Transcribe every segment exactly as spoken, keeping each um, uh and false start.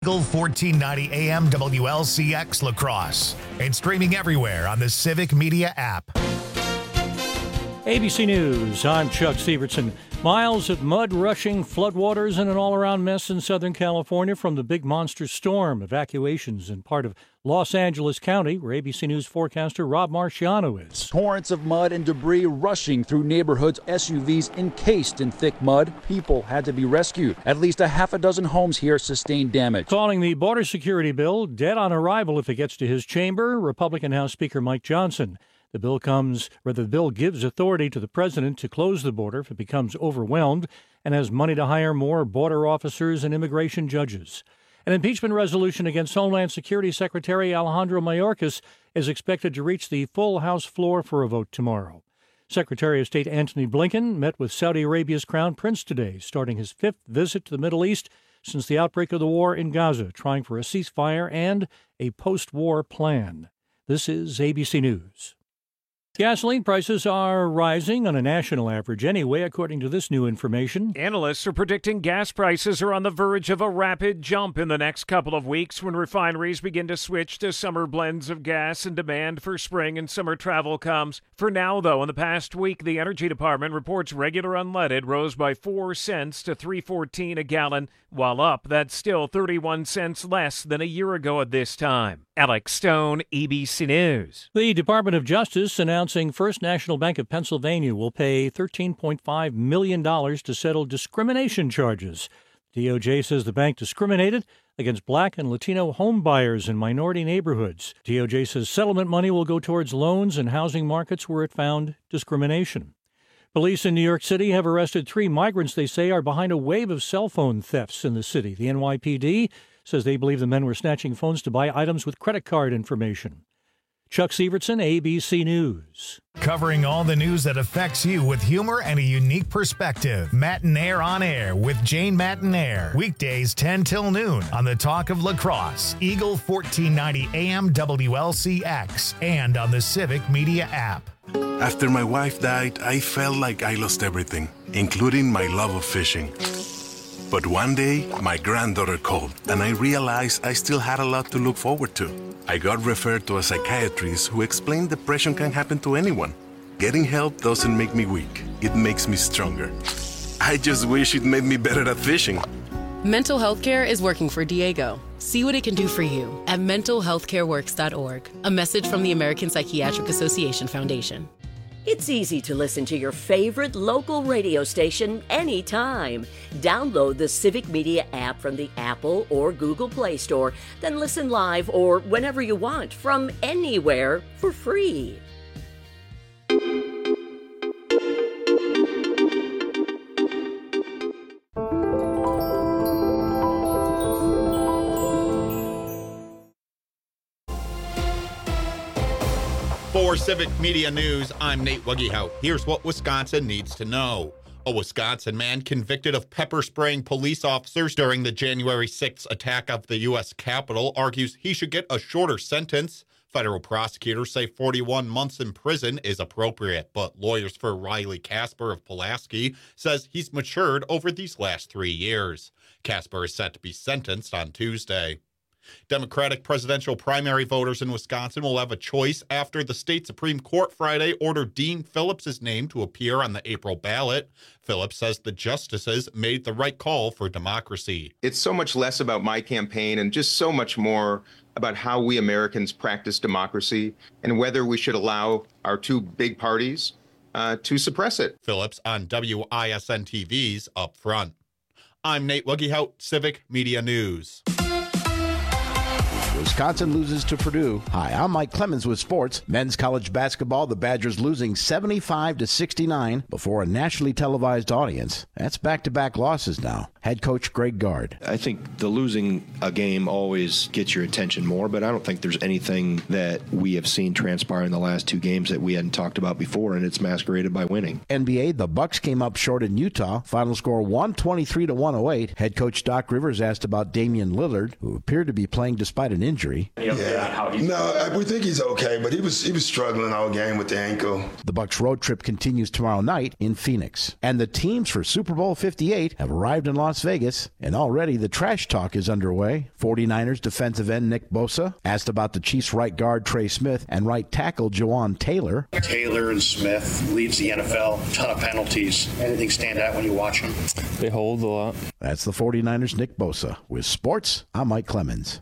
Eagle fourteen ninety A M W L C X La Crosse, and streaming everywhere on the Civic Media app. A B C News, I'm Chuck Sievertson. Miles of mud rushing floodwaters and an all-around mess in Southern California from the big monster storm. Evacuations in part of Los Angeles County, where A B C News forecaster Rob Marciano is. Torrents of mud and debris rushing through neighborhoods, S U Vs encased in thick mud. People had to be rescued. At least a half a dozen homes here sustained damage. Calling the border security bill dead on arrival if it gets to his chamber, Republican House Speaker Mike Johnson. The bill comes, rather, the bill gives authority to the president to close the border if it becomes overwhelmed and has money to hire more border officers and immigration judges. An impeachment resolution against Homeland Security Secretary Alejandro Mayorkas is expected to reach the full House floor for a vote tomorrow. Secretary of State Antony Blinken met with Saudi Arabia's Crown Prince today, starting his fifth visit to the Middle East since the outbreak of the war in Gaza, trying for a ceasefire and a post-war plan. This is A B C News. Gasoline prices are rising on a national average anyway, according to this new information. Analysts are predicting gas prices are on the verge of a rapid jump in the next couple of weeks when refineries begin to switch to summer blends of gas and demand for spring and summer travel comes. For now, though, in the past week, the Energy Department reports regular unleaded rose by four cents to three fourteen a gallon. While up, that's still thirty-one cents less than a year ago at this time. Alex Stone, A B C News. The Department of Justice announcing First National Bank of Pennsylvania will pay thirteen point five million dollars to settle discrimination charges. D O J says the bank discriminated against black and Latino home buyers in minority neighborhoods. D O J says settlement money will go towards loans and housing markets where it found discrimination. Police in New York City have arrested three migrants they say are behind a wave of cell phone thefts in the city. The N Y P D says they believe the men were snatching phones to buy items with credit card information. Chuck Sievertson, A B C News. Covering all the news that affects you with humor and a unique perspective. Matinaire on Air with Jane Matinaire. Weekdays ten till noon on the Talk of La Crosse, Eagle fourteen ninety A M W L C X, and on the Civic Media app. After my wife died, I felt like I lost everything, including my love of fishing. But one day, my granddaughter called, and I realized I still had a lot to look forward to. I got referred to a psychiatrist who explained depression can happen to anyone. Getting help doesn't make me weak. It makes me stronger. I just wish it made me better at fishing. Mental health care is working for Diego. See what it can do for you at mental health care works dot org. A message from the American Psychiatric Association Foundation. It's easy to listen to your favorite local radio station anytime. Download the Civic Media app from the Apple or Google Play Store, then listen live or whenever you want from anywhere for free. For Civic Media News, I'm Nate Wuggehout. Here's what Wisconsin needs to know. A Wisconsin man convicted of pepper spraying police officers during the January sixth attack of the U S Capitol argues he should get a shorter sentence. Federal prosecutors say forty-one months in prison is appropriate, but lawyers for Riley Casper of Pulaski says he's matured over these last three years. Casper is set to be sentenced on Tuesday. Democratic presidential primary voters in Wisconsin will have a choice after the state Supreme Court Friday ordered Dean Phillips' name to appear on the April ballot. Phillips says the justices made the right call for democracy. It's so much less about my campaign and just so much more about how we Americans practice democracy and whether we should allow our two big parties uh, to suppress it. Phillips on W I S N T V's Up Front. I'm Nate Wuggehout, Civic Media News. Wisconsin loses to Purdue. Hi, I'm Mike Clemens with sports. Men's college basketball, the Badgers losing seventy-five to sixty-nine before a nationally televised audience. That's back-to-back losses now. Head coach Greg Gard. I think the losing a game always gets your attention more, but I don't think there's anything that we have seen transpire in the last two games that we hadn't talked about before, and it's masqueraded by winning. N B A, the Bucks came up short in Utah. Final score one twenty-three to one oh eight. Head coach Doc Rivers asked about Damian Lillard, who appeared to be playing despite an injury. Yeah. No, we think he's okay, but he was he was struggling all game with the ankle. The Bucks road trip continues tomorrow night in Phoenix. And the teams for Super Bowl fifty-eight have arrived in Los Las Vegas, and already the trash talk is underway. 49ers defensive end Nick Bosa asked about the Chiefs right guard Trey Smith and right tackle Jawan Taylor. Taylor and Smith leads the N F L. Ton of penalties. Anything stand out when you watch them? They hold a lot. That's the 49ers' Nick Bosa. With sports, I'm Mike Clemens.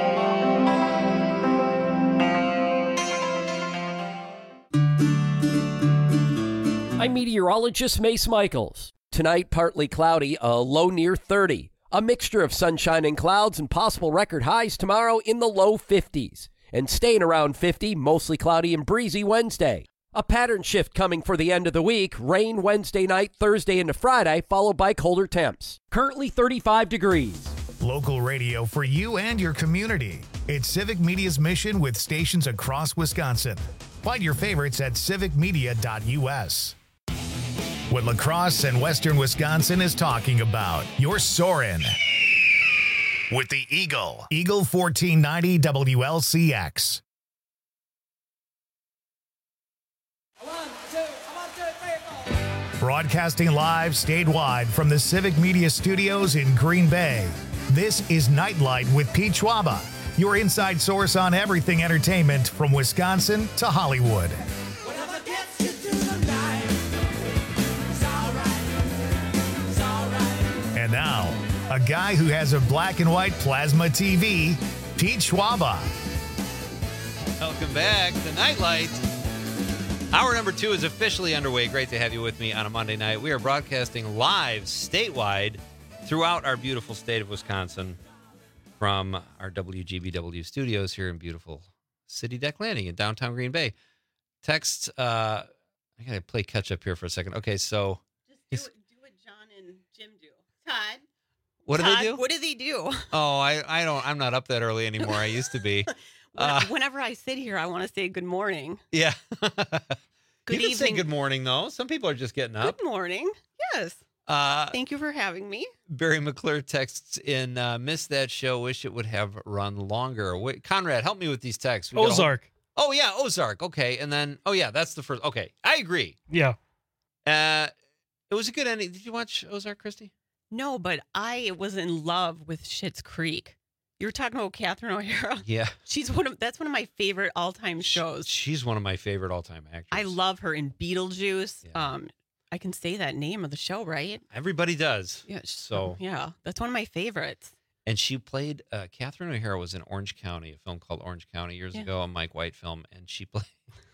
I'm meteorologist Mace Michaels. Tonight, partly cloudy, a low near thirty. A mixture of sunshine and clouds and possible record highs tomorrow in the low fifties. And staying around fifty, mostly cloudy and breezy Wednesday. A pattern shift coming for the end of the week. Rain Wednesday night, Thursday into Friday, followed by colder temps. Currently thirty-five degrees. Local radio for you and your community. It's Civic Media's mission with stations across Wisconsin. Find your favorites at civic media dot u s. What La Crosse and Western Wisconsin is talking about. You're soaring with the Eagle. Eagle fourteen ninety W L C X. Broadcasting live statewide from the Civic Media Studios in Green Bay. This is Nightlight with Pete Schwaba, your inside source on everything entertainment from Wisconsin to Hollywood. And now, a guy who has a black and white plasma T V, Pete Schwaba. Welcome back to Nightlight. Hour number two is officially underway. Great to have you with me on a Monday night. We are broadcasting live statewide throughout our beautiful state of Wisconsin from our W G B W studios here in beautiful City Deck Landing in downtown Green Bay. Text, uh, I got to play catch up here for a second. Okay, so. Just do, do what John and Jim do. Todd. What Todd, do they do? What do they do? Oh, I, I don't, I'm not up that early anymore. I used to be. Uh, Whenever I sit here, I want to say good morning. Yeah. Good you can evening. say good morning, though. Some people are just getting up. Good morning. Yes. Uh, Thank you for having me. Barry McClure texts in, uh, missed that show, wish it would have run longer. Wait, Conrad, help me with these texts. We Ozark. Oh, yeah, Ozark. Okay, and then, oh, yeah, that's the first. Okay, I agree. Yeah. Uh, it was a good ending. Did you watch Ozark, Christy? No, but I was in love with Schitt's Creek. You were talking about Catherine O'Hara. Yeah. She's one of that's one of my favorite all-time shows. She's one of my favorite all-time actors. I love her in Beetlejuice. Yeah. Um, I can say that name of the show, right? Everybody does. Yeah. So yeah, that's one of my favorites. And she played uh, Catherine O'Hara was in Orange County, a film called Orange County years yeah. ago, a Mike White film, and she played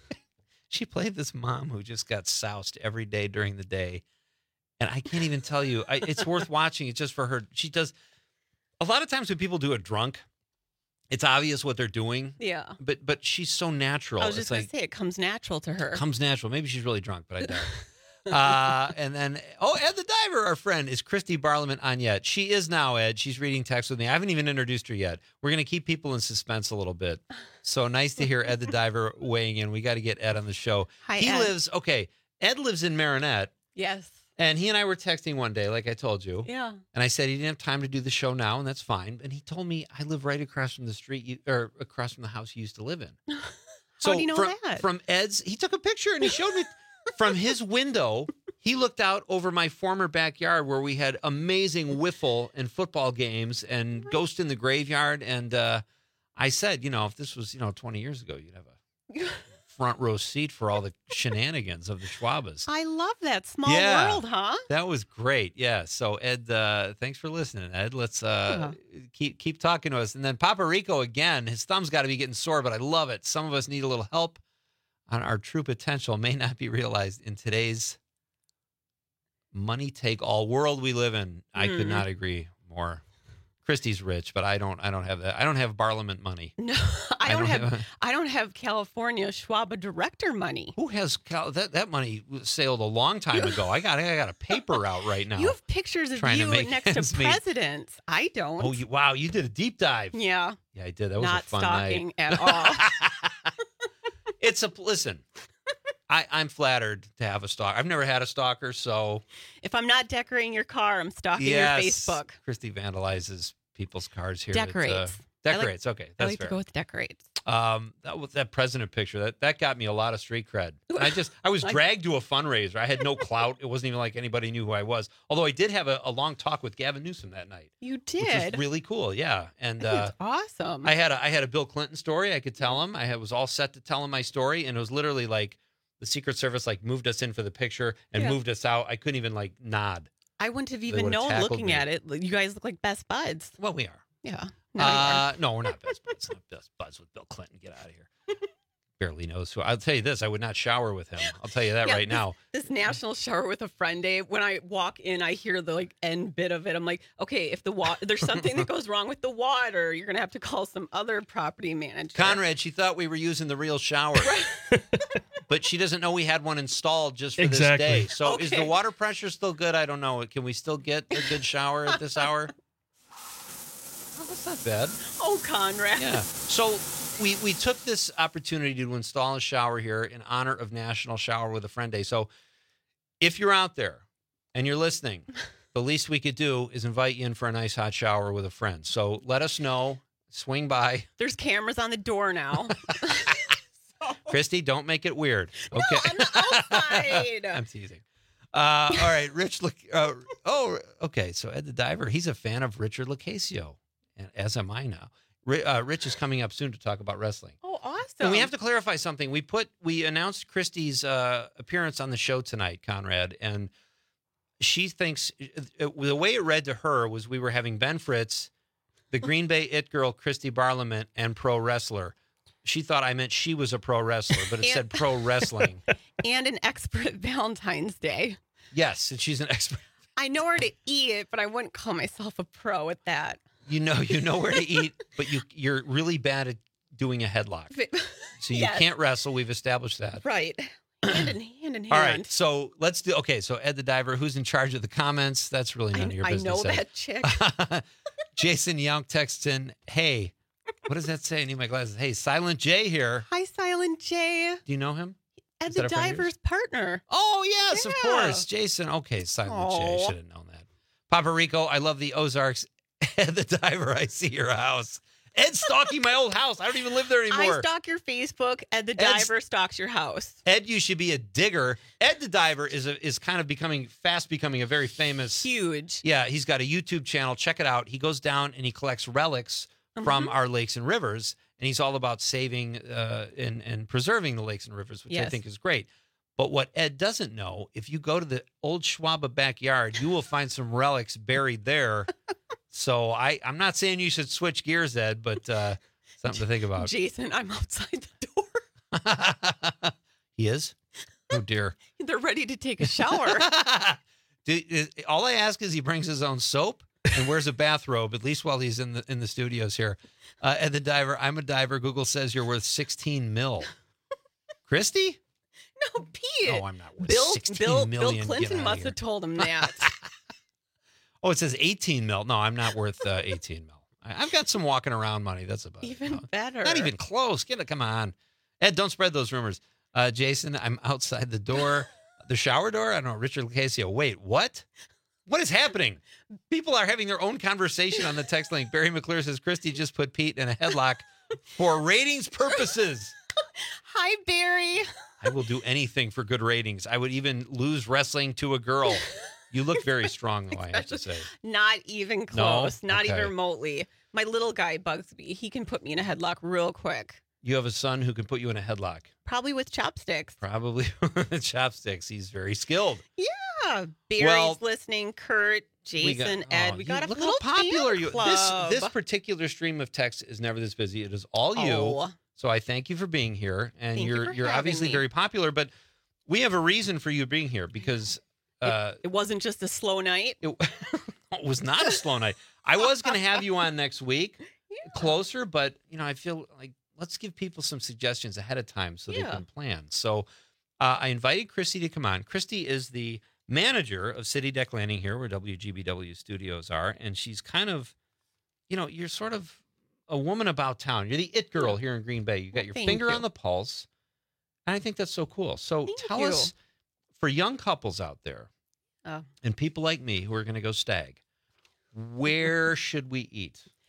she played this mom who just got soused every day during the day. And I can't even tell you, I, it's worth watching. It's just for her. She does. A lot of times when people do it drunk, it's obvious what they're doing. Yeah. But but she's so natural. I was just going to say, it comes natural to her. It comes natural. Maybe she's really drunk, but I doubt. uh, and then, oh, Ed the Diver, our friend, is Christy Barliman on yet? She is now, Ed. She's reading text with me. I haven't even introduced her yet. We're going to keep people in suspense a little bit. So nice to hear Ed the Diver weighing in. We got to get Ed on the show. Hi, he Ed. lives, okay, Ed lives in Marinette. Yes. And he and I were texting one day, like I told you. Yeah. And I said he didn't have time to do the show now, and that's fine. And he told me I live right across from the street, you, or across from the house he used to live in. So How do you know from, that? From Ed's, he took a picture and he showed me from his window. He looked out over my former backyard where we had amazing wiffle and football games and Ghost in the Graveyard. And uh, I said, you know, if this was, you know, twenty years ago, you'd have a front row seat for all the shenanigans of the Schwabas. I love that small yeah, world, huh? That was great. Yeah. So Ed, uh, thanks for listening, Ed. Let's uh, yeah. keep keep talking to us. And then Papa Rico again. His thumb's got to be getting sore, but I love it. Some of us need a little help. On our true potential may not be realized in today's money take all world we live in. I mm. could not agree more. Christy's rich, but I don't. I don't have that. I don't have Barliament money. No, I, I don't, don't have, have. I don't have California Schwaba director money. Who has Cal, that? That money sailed a long time ago. I got. I got a paper out right now. You have pictures of you to next to presidents. Meet. I don't. Oh, you, wow! You did a deep dive. Yeah. Yeah, I did. That was Not a fun stalking night. at all. It's a listen. I, I'm flattered to have a stalker. I've never had a stalker, so if I'm not decorating your car, I'm stalking yes, your Facebook. Christy vandalizes people's cars here. Decorates. At, uh, decorates. I like, okay, that's I like fair. to go with decorates. Um, that was that president picture. That that got me a lot of street cred. And I just I was dragged to a fundraiser. I had no clout. It wasn't even like anybody knew who I was. Although I did have a, a long talk with Gavin Newsom that night. You did, which was really cool. Yeah, and uh, awesome. I had a I had a Bill Clinton story. I could tell him. I had, was all set to tell him my story, and it was literally like the Secret Service like moved us in for the picture and Yeah. moved us out. I couldn't even like nod. I wouldn't have They even would've known tackled looking me. at it. You guys look like best buds. Well, we are. Yeah. Now you are. Uh, no, we're not best buds. Not best buds with Bill Clinton. Get out of here. Barely knows who. I'll tell you this: I would not shower with him. I'll tell you that Yeah, right this- now. This national shower with a friend day. When I walk in, I hear the like end bit of it. I'm like, okay, if the water, there's something that goes wrong with the water, you're gonna have to call some other property manager. Conrad, she thought we were using the real shower, but she doesn't know we had one installed just for Exactly. this day. So is the Okay. water pressure still good? I don't know. Can we still get a good shower at this hour? Oh, that's not bad. Oh, Conrad. Yeah. So we we took this opportunity to install a shower here in honor of National Shower with a Friend Day. So if you're out there and you're listening, the least we could do is invite you in for a nice hot shower with a friend. So let us know. Swing by. There's cameras on the door now. Christy, don't make it weird. Okay. I'm outside. I'm teasing. Uh, all right, Rich. Look. Uh, oh, okay. So Ed the Diver, he's a fan of Richard Lucasio, and as am I now. Ri- Uh, Rich is coming up soon to talk about wrestling. Oh, awesome. And we have to clarify something. We put we announced Christy's uh, appearance on the show tonight, Conrad, and she thinks uh, the way it read to her was we were having Ben Fritz, the Green Bay It Girl, Christy Barlament, and pro wrestler. She thought I meant she was a pro wrestler, but it And- said pro wrestling. and an expert at Valentine's Day. Yes, and she's an expert. I know where to eat, but I wouldn't call myself a pro at that. You know, you know where to eat, but you you're really bad at doing a headlock. So you Yes. can't wrestle. We've established that. Right. Hand in hand in hand. All right, so let's do. Okay, so Ed the Diver, who's in charge of the comments? That's really none I, of your I business. know Ed. that chick. Jason Young texts in, "Hey, what does that say? I need my glasses. Hey, Silent J here. Hi, Silent J. Do you know him? Ed Is the that a friend of yours? Diver's partner. Oh yes, of Yeah. course, Jason. Okay, Silent J. I Aw. should have known that. Papa Rico, I love the Ozarks. Ed the Diver, I see your house. Ed's stalking my old house. I don't even live there I anymore. stalk your Facebook. Ed the Ed's- Diver stalks your house. Ed, you should be a digger. Ed the Diver is a, is kind of becoming fast becoming a very famous. Huge. Yeah, he's got a YouTube channel. Check it out. He goes down and he collects relics from Mhm. our lakes and rivers, and he's all about saving uh, and and preserving the lakes and rivers, which I Yes. think is great. But what Ed doesn't know, if you go to the old Schwaba backyard, you will find some relics buried there. So I I'm not saying you should switch gears, Ed, but uh, something to think about. Jason, I'm outside the door. He is. Oh dear. They're ready to take a shower. Do, is, all I ask is he brings his own soap and wears a bathrobe, at least while he's in the in the studios here. Uh, Ed the Diver, I'm a diver. Google says you're worth sixteen mil. Christy? No, Pete. Oh, I'm not worth Bill, sixteen Bill, million. Bill Get Clinton outta must here. have told him that. Oh, it says eighteen mil. No, I'm not worth uh, eighteen mil. I, I've got some walking around money. That's about Even it. No, better. Not even close. Get it. Come on, Ed. Don't spread those rumors. Uh, Jason, I'm outside the door, the shower door. I don't know. Richard Lucasio. Wait, what? What is happening? People are having their own conversation on the text link. Barry McClure says Christy just put Pete in a headlock for ratings purposes. Hi, Barry. I will do anything for good ratings. I would even lose wrestling to a girl. You look very strong, though, I have to say. Not even close. Not Okay. even remotely. My little guy bugs me. He can put me in a headlock real quick. You have a son who can put you in a headlock. Probably with chopsticks. Probably with chopsticks. He's very skilled. Yeah. Barry's Well, listening. Kurt, We got- Jason, Ed. oh, We you- got a look little how popular fan you. club. This this particular stream of text is never this busy. It is all you. Oh. So I thank you for being here, and Thank you you're for you're having obviously me. very popular. But we have a reason for you being here because uh, It wasn't just a slow night. it, it was not a slow night. I was going to have you on next week, closer, but you know I feel like let's give people some suggestions ahead of time so they Yeah. can plan. So uh, I invited Christy to come on. Christy is the manager of City Deck Landing here, where W G B W studios are, and she's kind of, you know, you're sort of a woman about town. You're the it girl here in Green Bay. You got your Thank finger you. on the pulse, and I think that's so cool. So Thank tell you. us, for young couples out there Oh. and people like me who are going to go stag, where should we eat?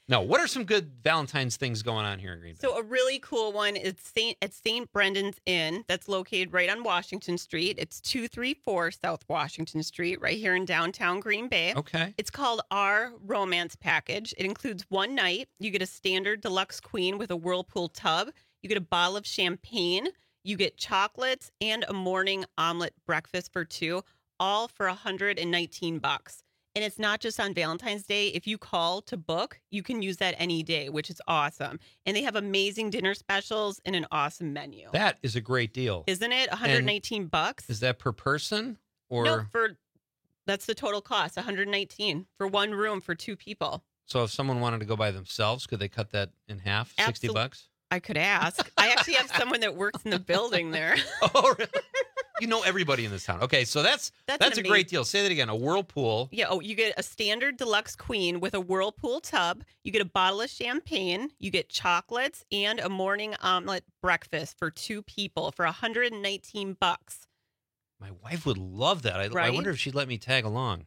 No. What are some good Valentine's things going on here in Green Bay? So a really cool one is Saint at Saint Brendan's Inn. That's located right on Washington Street. It's two thirty-four South Washington Street, right here in downtown Green Bay. Okay. It's called Our Romance Package. It includes one night. You get a standard deluxe queen with a whirlpool tub. You get a bottle of champagne. You get chocolates and a morning omelet breakfast for two, all for one hundred nineteen bucks. And it's not just on Valentine's Day. If you call to book, you can use that any day, which is awesome. And they have amazing dinner specials and an awesome menu. That is a great deal. Isn't it? one hundred nineteen bucks. Is that per person or No, for that's the total cost, one hundred nineteen for one room for two people. So if someone wanted to go by themselves, could they cut that in half? sixty Absol- bucks? I could ask. I actually have someone that works in the building there. Oh, really? You know everybody in this town. Okay, so that's that's, That's a an great amaz- deal. Say that again. A whirlpool. Yeah, oh, you get a standard deluxe queen with a whirlpool tub. You get a bottle of champagne. You get chocolates and a morning omelet breakfast for two people for one hundred nineteen bucks. My wife would love that. I, I Right? wonder if she'd let me tag along.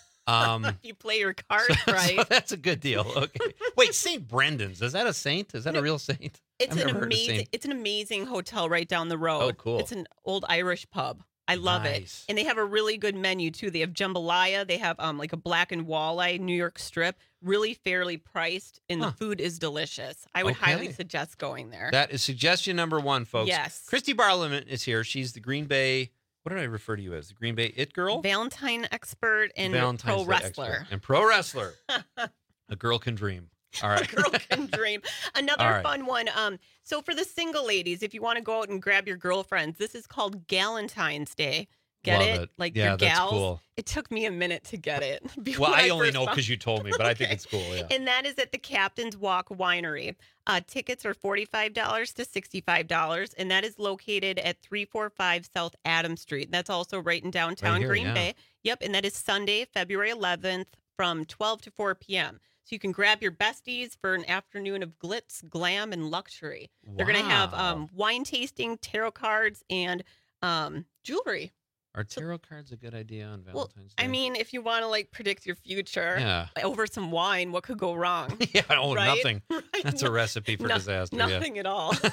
Um, If you play your cards so, right. so that's a good deal. Okay. Wait, Saint Brendan's. Is that a saint? Is that a real saint? It's I've an never heard of amazing saint. it's an amazing hotel right down the road. Oh, cool. It's an old Irish pub. I love Nice. it. And they have a really good menu too. They have jambalaya, they have um like a black and walleye New York strip, really fairly priced, and Huh. the food is delicious. I would Okay. highly suggest going there. That is suggestion number one, folks. Yes. Christy Barliman is here. She's the Green Bay. What did I refer to you as? The Green Bay It Girl? Valentine expert and Valentine's pro Day wrestler. expert. And pro wrestler. A girl can dream. All right. Girl can dream. Another All right. fun one. Um, so for the single ladies, if you want to go out and grab your girlfriends, this is called Galentine's Day. Get Love it? it. Like Yeah, your that's gals. cool. It took me a minute to get it. Well, when I only first know found- because you told me, but I think Okay. it's cool. Yeah. And that is at the Captain's Walk Winery. Uh, tickets are forty-five dollars to sixty-five dollars, and that is located at three forty-five South Adams Street. That's also right in downtown Right here, Green yeah. Bay. Yep, and that is Sunday, February eleventh from twelve to four p.m. So you can grab your besties for an afternoon of glitz, glam, and luxury. They're going to have Wow. um, wine tasting, tarot cards, and um, jewelry. Are tarot cards a good idea on Well, Valentine's Day? I mean, if you want to like predict your future Yeah. over some wine, what could go wrong? yeah, oh, right? nothing. Right? That's a recipe for No- disaster. Yeah. Nothing at all. so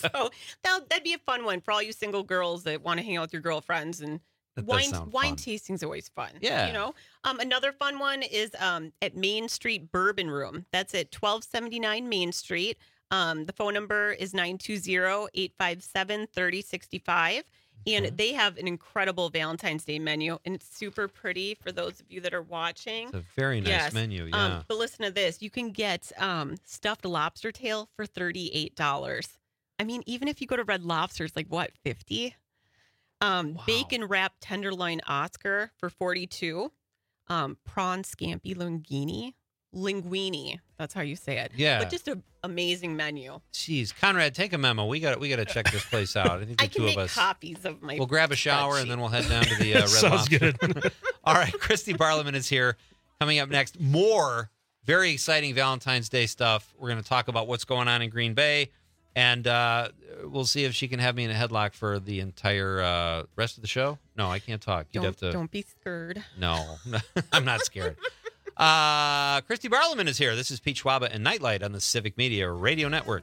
that, that'd be a fun one for all you single girls that want to hang out with your girlfriends. And That does wine sound wine fun. tasting's always fun. Yeah. You know, um, another fun one is um, at Main Street Bourbon Room. That's at twelve seventy-nine Main Street. Um, the phone number is nine two zero, eight five seven, three zero six five. And they have an incredible Valentine's Day menu, and it's super pretty for those of you that are watching. It's a very nice Yes. menu. Yeah. Um, but listen to this. You can get um, stuffed lobster tail for thirty-eight dollars. I mean, even if you go to Red Lobster, it's like, what, fifty dollars? Um, Bacon wrapped tenderloin Oscar for forty-two dollars. Um, prawn scampi linguine. Linguine. That's how you say it. Yeah. But just an amazing menu. Jeez, Conrad, take a memo. We got we got to check this place out. I think the I two can make of us. copies of my We'll grab a shower spreadsheet. and then we'll head down to the uh, Red Sounds Lobster. good. All right, Christy Barliman is here. Coming up next, more very exciting Valentine's Day stuff. We're going to talk about what's going on in Green Bay, and uh, we'll see if she can have me in a headlock for the entire uh, rest of the show. No, I can't talk. You'd Don't, have to. don't be scared. No, I'm not scared. Uh, Christy Barliman is here. This is Pete Schwaba and Nightlight on the Civic Media Radio Network.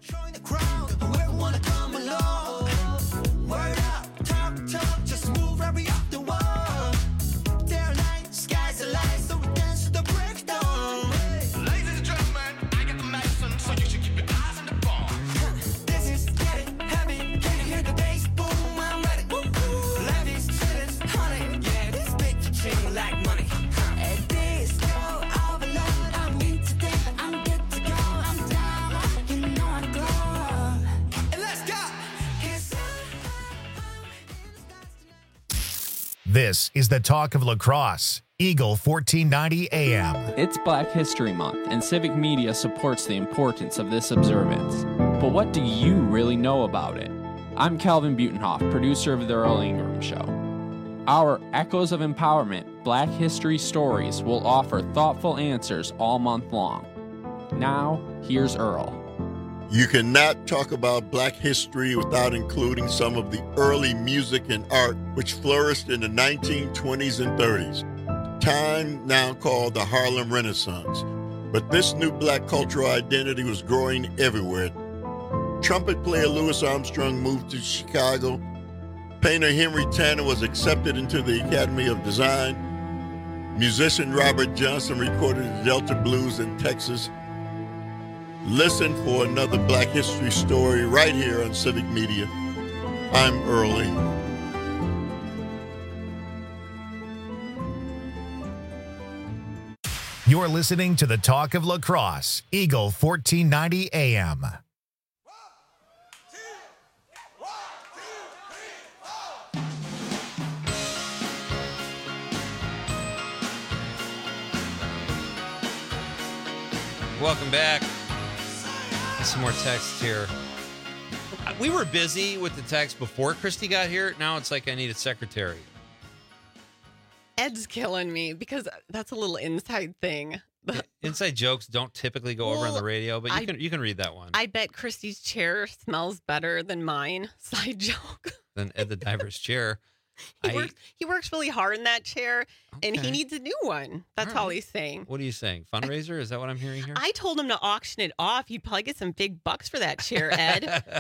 This is the talk of lacrosse. Eagle fourteen ninety A M. It's Black History Month, and Civic Media supports the importance of this observance. But what do you really know about it? I'm Calvin Butenhoff, producer of The Earl Ingram Show. Our Echoes of Empowerment Black History Stories will offer thoughtful answers all month long. Now, here's Earl. You cannot talk about Black history without including some of the early music and art which flourished in the nineteen twenties and thirties, time now called the Harlem Renaissance. But this new black cultural identity was growing everywhere. Trumpet player Louis Armstrong moved to Chicago. Painter Henry Tanner was accepted into the Academy of Design. Musician Robert Johnson recorded the Delta Blues in Texas. Listen for another Black History story right here on Civic Media. I'm Earl Ingram. You're listening to the Talk of La Crosse, Eagle fourteen ninety A M. Welcome back. Some more texts here. We were busy with the text before Christy got here. Now it's like I need a secretary. Ed's killing me because that's a little inside thing. Inside jokes don't typically go well, over on the radio, but you I, can you can read that one. I bet Christy's chair smells better than mine. Side joke. Than Ed the Diver's chair. He I, works. He works really hard in that chair, okay. and he needs a new one. That's all, right. all he's saying. What are you saying? Fundraiser? Is that what I'm hearing here? I told him to auction it off. He'd probably get some big bucks for that chair, Ed.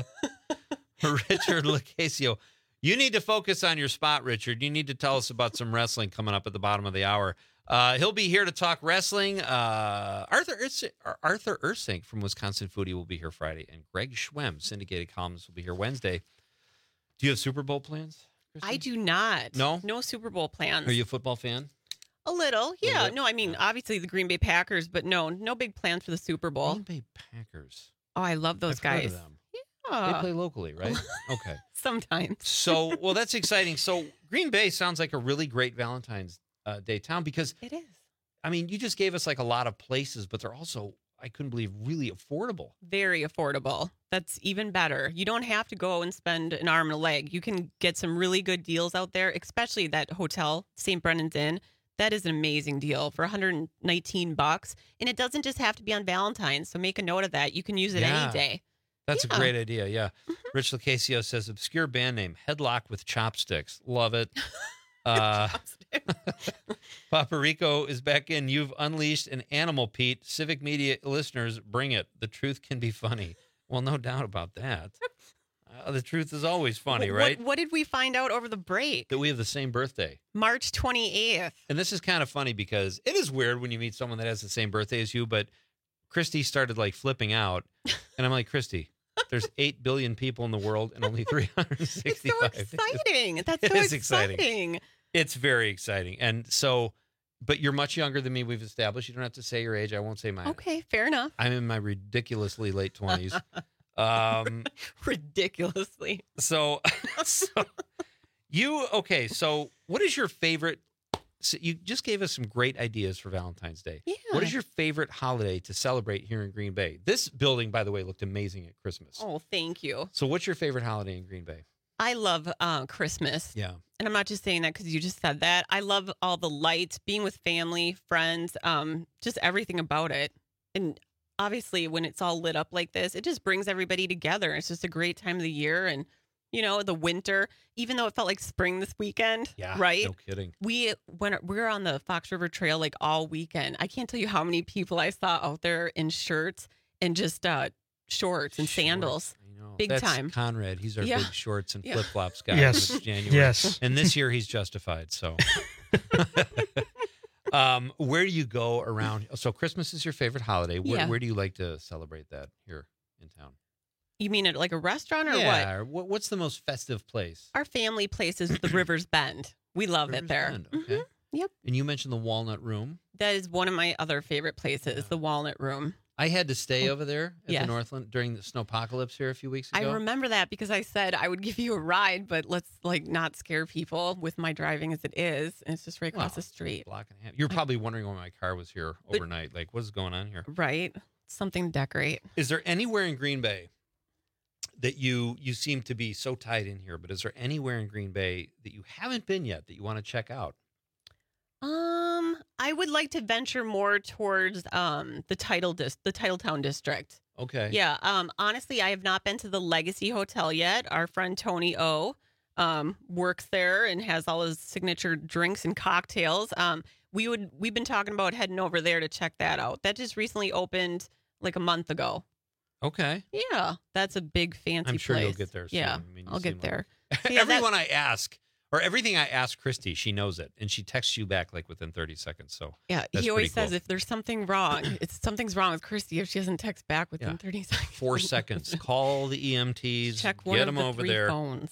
Richard Lacasio, you need to focus on your spot, Richard. You need to tell us about some wrestling coming up at the bottom of the hour. Uh, he'll be here to talk wrestling. Uh, Arthur Urs- Arthur Ursink from Wisconsin Foodie will be here Friday, and Greg Schwem, syndicated columnist, will be here Wednesday. Do you have Super Bowl plans? I do not. No? No Super Bowl plans. Are you a football fan? A little, yeah. A little no, I mean, yeah. obviously the Green Bay Packers, but no, no big plans for the Super Bowl. Green Bay Packers. Oh, I love those I've guys. Heard of them. Yeah. They play locally, right? Okay. Sometimes. So, well, that's exciting. So Green Bay sounds like a really great Valentine's uh, Day town because it is. I mean, you just gave us like a lot of places, but they're also, I couldn't believe, really affordable. Very affordable. That's even better. You don't have to go and spend an arm and a leg. You can get some really good deals out there, especially that hotel, Saint Brennan's Inn. That is an amazing deal for one hundred nineteen bucks. And it doesn't just have to be on Valentine's. So make a note of that. You can use it yeah. any day. That's yeah. a great idea. Yeah. Mm-hmm. Rich Lacasio says, obscure band name, Headlock with Chopsticks. Love it. Uh, Papa Rico is back in. You've unleashed an animal, Pete. Civic Media listeners, bring it. The truth can be funny. Well, no doubt about that. Uh, the truth is always funny, what, right? What, what did we find out over the break? That we have the same birthday. March twenty-eighth. And this is kind of funny because it is weird when you meet someone that has the same birthday as you, but Christy started like flipping out. And I'm like, Christy, there's eight billion people in the world and only three hundred sixty-five. It's so exciting. That's it so is exciting. exciting. It's very exciting. And so, but you're much younger than me. We've established. You don't have to say your age. I won't say mine. Okay, fair enough. I'm in my ridiculously late twenties. um, ridiculously. So, so you, okay. So what is your favorite? So you just gave us some great ideas for Valentine's Day. Yeah. What is your favorite holiday to celebrate here in Green Bay? This building, by the way, looked amazing at Christmas. Oh, thank you. So what's your favorite holiday in Green Bay? I love uh, Christmas. Yeah. And I'm not just saying that because you just said that. I love all the lights, being with family, friends, um, just everything about it. And obviously, when it's all lit up like this, it just brings everybody together. It's just a great time of the year. And, you know, the winter, even though it felt like spring this weekend, yeah, right? No kidding. We when we were on the Fox River Trail like all weekend. I can't tell you how many people I saw out there in shirts and just uh, shorts and Shorts. sandals. Big That's time. Conrad. He's our Yeah. big shorts and Yeah. flip flops guy. Yes. It's January. Yes. And this year he's justified. So, um, where do you go around? So Christmas is your favorite holiday. Where, Yeah. where do you like to celebrate that here in town? You mean at like a restaurant or what? yeah. Or what, what's the most festive place? Our family place is the River's Bend. We love Rivers it there. Bend, okay. Mhm. Yep. And you mentioned the Walnut Room. That is one of my other favorite places, the Walnut Room. I had to stay over there at Yes. the Northland during the snowpocalypse here a few weeks ago. I remember that because I said I would give you a ride, but let's like not scare people with my driving as it is. And it's just right across Well, the street. Block and a half. You're probably wondering why my car was here overnight. Like, what's going on here? Right. Something to decorate. Is there anywhere in Green Bay that you you seem to be so tied in here, but is there anywhere in Green Bay that you haven't been yet that you want to check out? Um, I would like to venture more towards um the title dis- the Titletown district. Okay. Yeah. Um, honestly, I have not been to the Legacy Hotel yet. Our friend Tony O um works there and has all his signature drinks and cocktails. Um, we would we've been talking about heading over there to check that out. That just recently opened like a month ago. Okay. Yeah, that's a big fancy I'm sure place. you'll get there soon. Yeah, I mean, you I'll seem get there. like- So, yeah, Everyone that- I ask, or everything I ask Christy, she knows it, and she texts you back like within thirty seconds. So Yeah, that's he always pretty says cool. if there's something wrong, it's something's wrong with Christy if she doesn't text back within Yeah. thirty seconds. Four seconds. Call the E M Ts. Check one get of them the over three there. phones.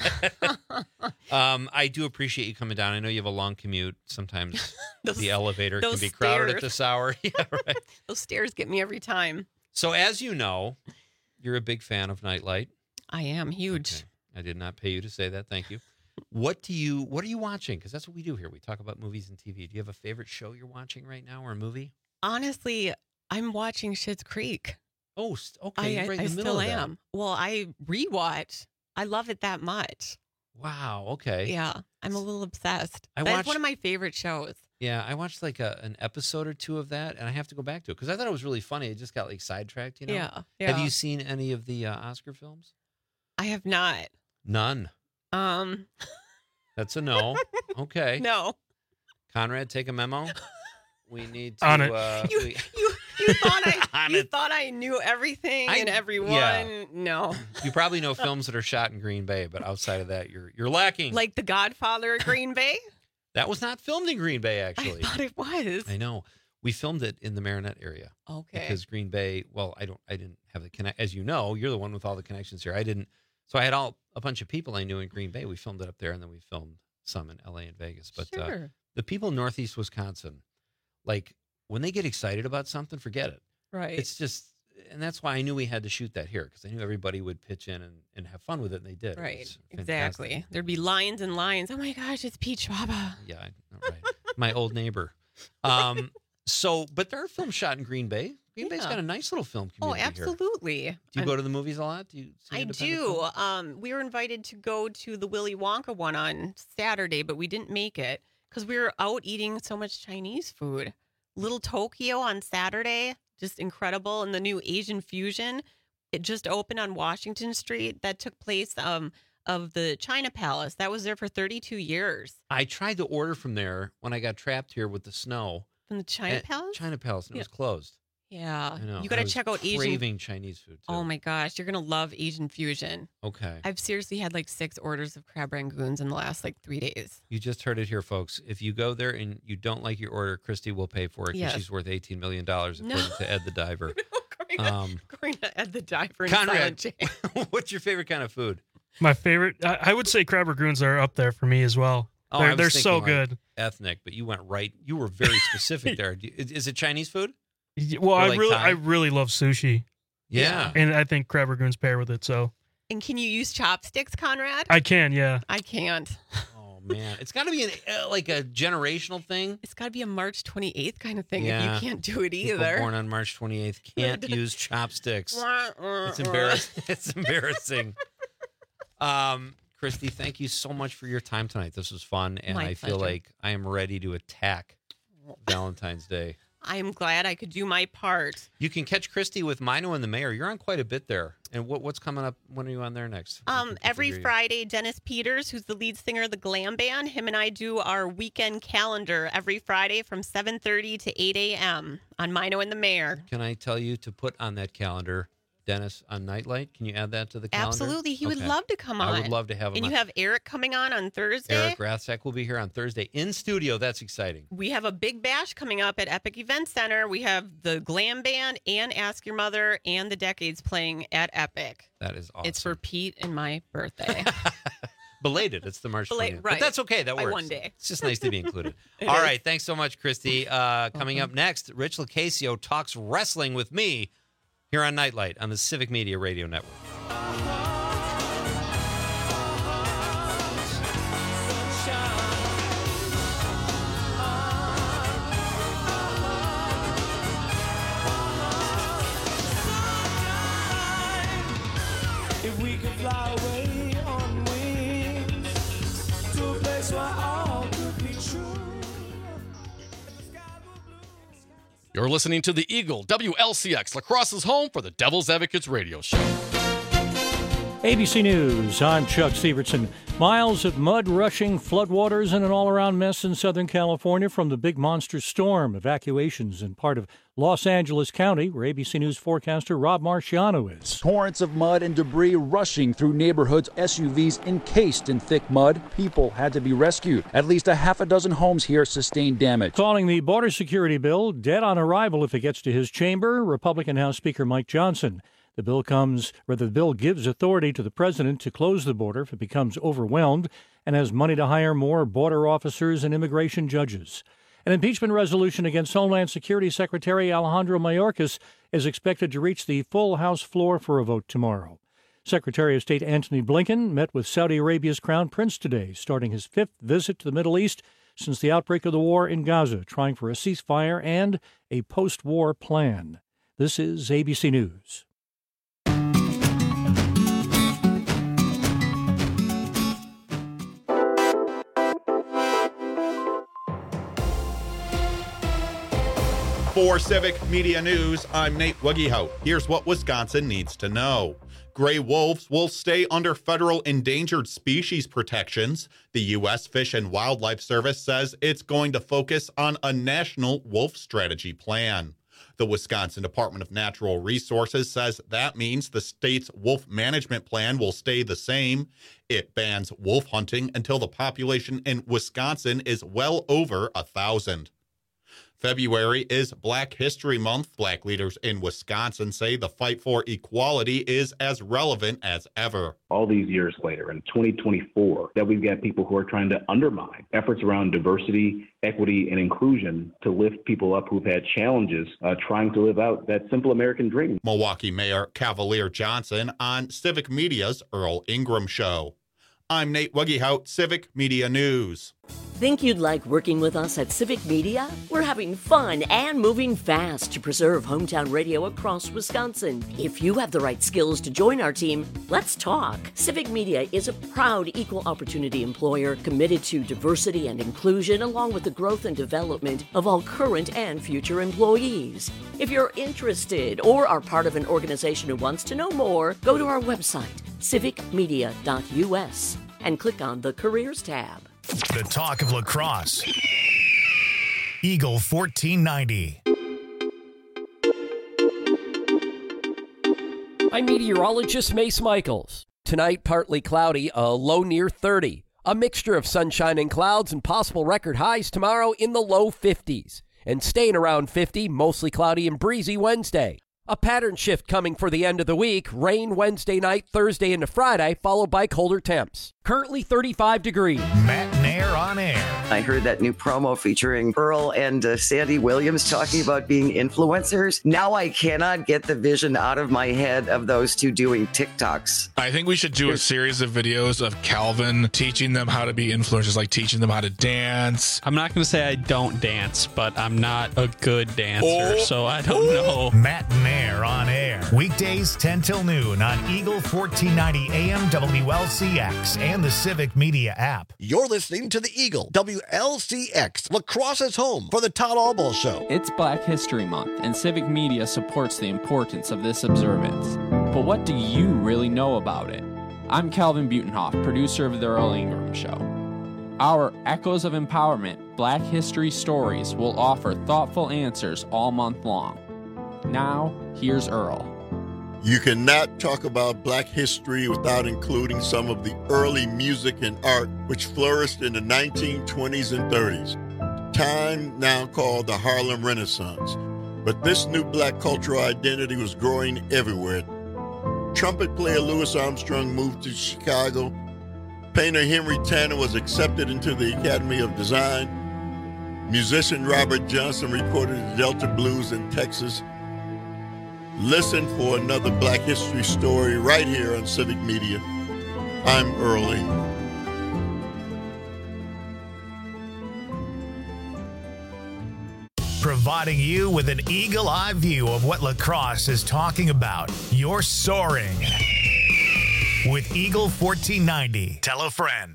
um, I do appreciate you coming down. I know you have a long commute. Sometimes Those- the elevator can those be crowded at stairs. this hour. Yeah, right. Those stairs get me every time. So as you know, you're a big fan of Nightlight. I am huge. Okay. I did not pay you to say that. Thank you. What do you What are you watching? Because that's what we do here. We talk about movies and T V. Do you have a favorite show you're watching right now, or a movie? Honestly, I'm watching Schitt's Creek. Oh, st- okay. I, you're right I in the middle still of that. am. Well, I rewatch. I love it that much. Wow. Okay. Yeah, I'm a little obsessed. I That's watched- one of my favorite shows. Yeah, I watched like a, an episode or two of that, and I have to go back to it because I thought it was really funny. It just got like sidetracked, you know. Yeah, Have yeah. you seen any of the uh, Oscar films? I have not. None. Um, That's a no. Okay. no. Conrad, take a memo. We need to. On it. Uh, You, we- you, you thought I, On you it. thought I knew everything I- and everyone. yeah. No, you probably know films that are shot in Green Bay, but outside of that, you're you're lacking. like The Godfather of Green Bay. That was not filmed in Green Bay, actually. I thought it was. I know. We filmed it in the Marinette area. Okay. Because Green Bay, well, I don't, I didn't have the connect. As you know, you're the one with all the connections here. I didn't. So I had all a bunch of people I knew in Green Bay. We filmed it up there, and then we filmed some in L A and Vegas. But uh, Sure. the people in Northeast Wisconsin, like when they get excited about something, forget it. Right. It's just, and that's why I knew we had to shoot that here because I knew everybody would pitch in and, and have fun with it, and they did. It Right. was Exactly. fantastic. There'd be lines and lines. Oh my gosh, it's Pete Schwaba. Yeah, I know, right. My old neighbor. Um, so, but there are films shot in Green Bay. Green Bay's Yeah. got a nice little film Oh, community here. absolutely. Do you I'm- go to the movies a lot? Do you? See I independent do. films? Um, we were invited to go to the Willy Wonka one on Saturday, but we didn't make it because we were out eating so much Chinese food. Little Tokyo on Saturday, just incredible. And the new Asian Fusion, it just opened on Washington Street. That took place um, of the China Palace. That was there for thirty-two years. I tried to order from there when I got trapped here with the snow. From the China And- Palace? China Palace, and it Yeah. was closed. Yeah. I know. You got to I was check out Asian. Craving Chinese food. Too. Oh my gosh, you're going to love Asian Fusion. Okay. I've seriously had like six orders of crab rangoons in the last like three days. You just heard it here, folks. If you go there and you don't like your order, Christy will pay for it because Yes. she's worth eighteen million dollars, No. according to Ed the Diver. Going to, Um, going to Ed the Diver and Conrad, Silent J. what's your favorite kind of food? My favorite, I, I would say crab rangoons are up there for me as well. Oh, I they're was they're thinking, so like, good. Ethnic, but you went right. You were very specific there. Do you- Is is it Chinese food? Y- Well, Or I like really, Thai? I really love sushi, Yeah. and I think crab rangoons pair with it. So And can you use chopsticks, Conrad? I can, yeah. I can't. Oh man, it's got to be an, uh, like a generational thing. It's got to be a March twenty-eighth kind of thing Yeah. if you can't do it People either. born on March twenty-eighth can't use chopsticks. It's It's embarrassing. It's embarrassing. Um, Christy, thank you so much for your time tonight. This was fun, and My I feel pleasure. like I am ready to attack Valentine's Day. I am glad I could do my part. You can catch Christy with Mino and the Mayor. You're on quite a bit there. And what, what's coming up? When are you on there next? Um, every figure you- Friday, Dennis Peters, who's the lead singer of the Glam Band, him and I do our weekend calendar every Friday from seven thirty to eight a.m. on Mino and the Mayor. Can I tell you to put on that calendar, Dennis on Nightlight? Can you add that to the calendar? Absolutely. He would Okay. love to come on. I would love to have him And on. you have Eric coming on on Thursday. Eric Rathsack will be here on Thursday in studio. That's exciting. We have a big bash coming up at Epic Event Center. We have the Glam Band and Ask Your Mother and the Decades playing at Epic. That is awesome. It's for Pete and my birthday. Belated. It's the March Bela- twentieth. right. But that's okay. That By works. one day. It's just nice to be included. It All is. right. Thanks so much, Christy. Uh, coming up next, Rich Lucasio talks wrestling with me here on Nightlight on the Civic Media Radio Network. If we could fly away on wings to a place where all could be true. You're listening to the Eagle W L C X, Lacrosse's home for the Devil's Advocates radio show. A B C News, I'm Chuck Severson. Miles of mud rushing, floodwaters, and an all-around mess in Southern California from the big monster storm. Evacuations in part of Los Angeles County, where A B C News forecaster Rob Marciano is. Torrents of mud and debris rushing through neighborhoods, S U Vs encased in thick mud. People had to be rescued. At least a half a dozen homes here sustained damage. Calling the border security bill dead on arrival if it gets to his chamber, Republican House Speaker Mike Johnson. The bill comes, rather the bill gives authority to the president to close the border if it becomes overwhelmed and has money to hire more border officers and immigration judges. An impeachment resolution against Homeland Security Secretary Alejandro Mayorkas is expected to reach the full House floor for a vote tomorrow. Secretary of State Antony Blinken met with Saudi Arabia's Crown Prince today, starting his fifth visit to the Middle East since the outbreak of the war in Gaza, trying for a ceasefire and a post-war plan. This is A B C News. For Civic Media News, I'm Nate Wuggyhout. Here's what Wisconsin needs to know. Gray wolves will stay under federal endangered species protections. The U S Fish and Wildlife Service says it's going to focus on a national wolf strategy plan. The Wisconsin Department of Natural Resources says that means the state's wolf management plan will stay the same. It bans wolf hunting until the population in Wisconsin is well over a thousand. February is Black History Month. Black leaders in Wisconsin say the fight for equality is as relevant as ever. All these years later, in twenty twenty-four, that we've got people who are trying to undermine efforts around diversity, equity, and inclusion to lift people up who've had challenges uh, trying to live out that simple American dream. Milwaukee Mayor Cavalier Johnson on Civic Media's Earl Ingram Show. I'm Nate Wuggyhout, Civic Media News. Think you'd like working with us at Civic Media? We're having fun and moving fast to preserve hometown radio across Wisconsin. If you have the right skills to join our team, let's talk. Civic Media is a proud equal opportunity employer committed to diversity and inclusion along with the growth and development of all current and future employees. If you're interested or are part of an organization who wants to know more, go to our website, civic media dot u s, and click on the Careers tab. The talk of lacrosse. Eagle fourteen ninety. I'm meteorologist Mace Michaels. Tonight, partly cloudy, a low near thirty. A mixture of sunshine and clouds and possible record highs tomorrow in the low fifties. And staying around fifty, mostly cloudy and breezy Wednesday. A pattern shift coming for the end of the week. Rain Wednesday night, Thursday into Friday, followed by colder temps. Currently thirty-five degrees. Matt Nair on air. I heard that new promo featuring Earl and uh, Sandy Williams talking about being influencers. Now I cannot get the vision out of my head of those two doing TikToks. I think we should do a series of videos of Calvin teaching them how to be influencers, like teaching them how to dance. I'm not going to say I don't dance, but I'm not a good dancer, oh. so I don't know. Matt Nair on air. Weekdays ten till noon on Eagle fourteen ninety A M W L C X and the Civic Media app. You're listening to the Eagle W L C X, lacrosse's home for the Todd Albaugh Show. It's Black History Month, and Civic Media supports the importance of this observance. But what do you really know about it? I'm Calvin Butenhoff, producer of The Earl Ingram Show. Our Echoes of Empowerment Black History Stories will offer thoughtful answers all month long. Now, here's Earl. You cannot talk about Black history without including some of the early music and art which flourished in the nineteen twenties and thirties, time now called the Harlem Renaissance. But this new Black cultural identity was growing everywhere. Trumpet player Louis Armstrong moved to Chicago. Painter Henry Tanner was accepted into the Academy of Design. Musician Robert Johnson recorded the Delta Blues in Texas. Listen for another Black history story right here on Civic Media. I'm Earl Ingram. Providing you with an eagle-eye view of what lacrosse is talking about. You're soaring with Eagle fourteen ninety. Tell a friend.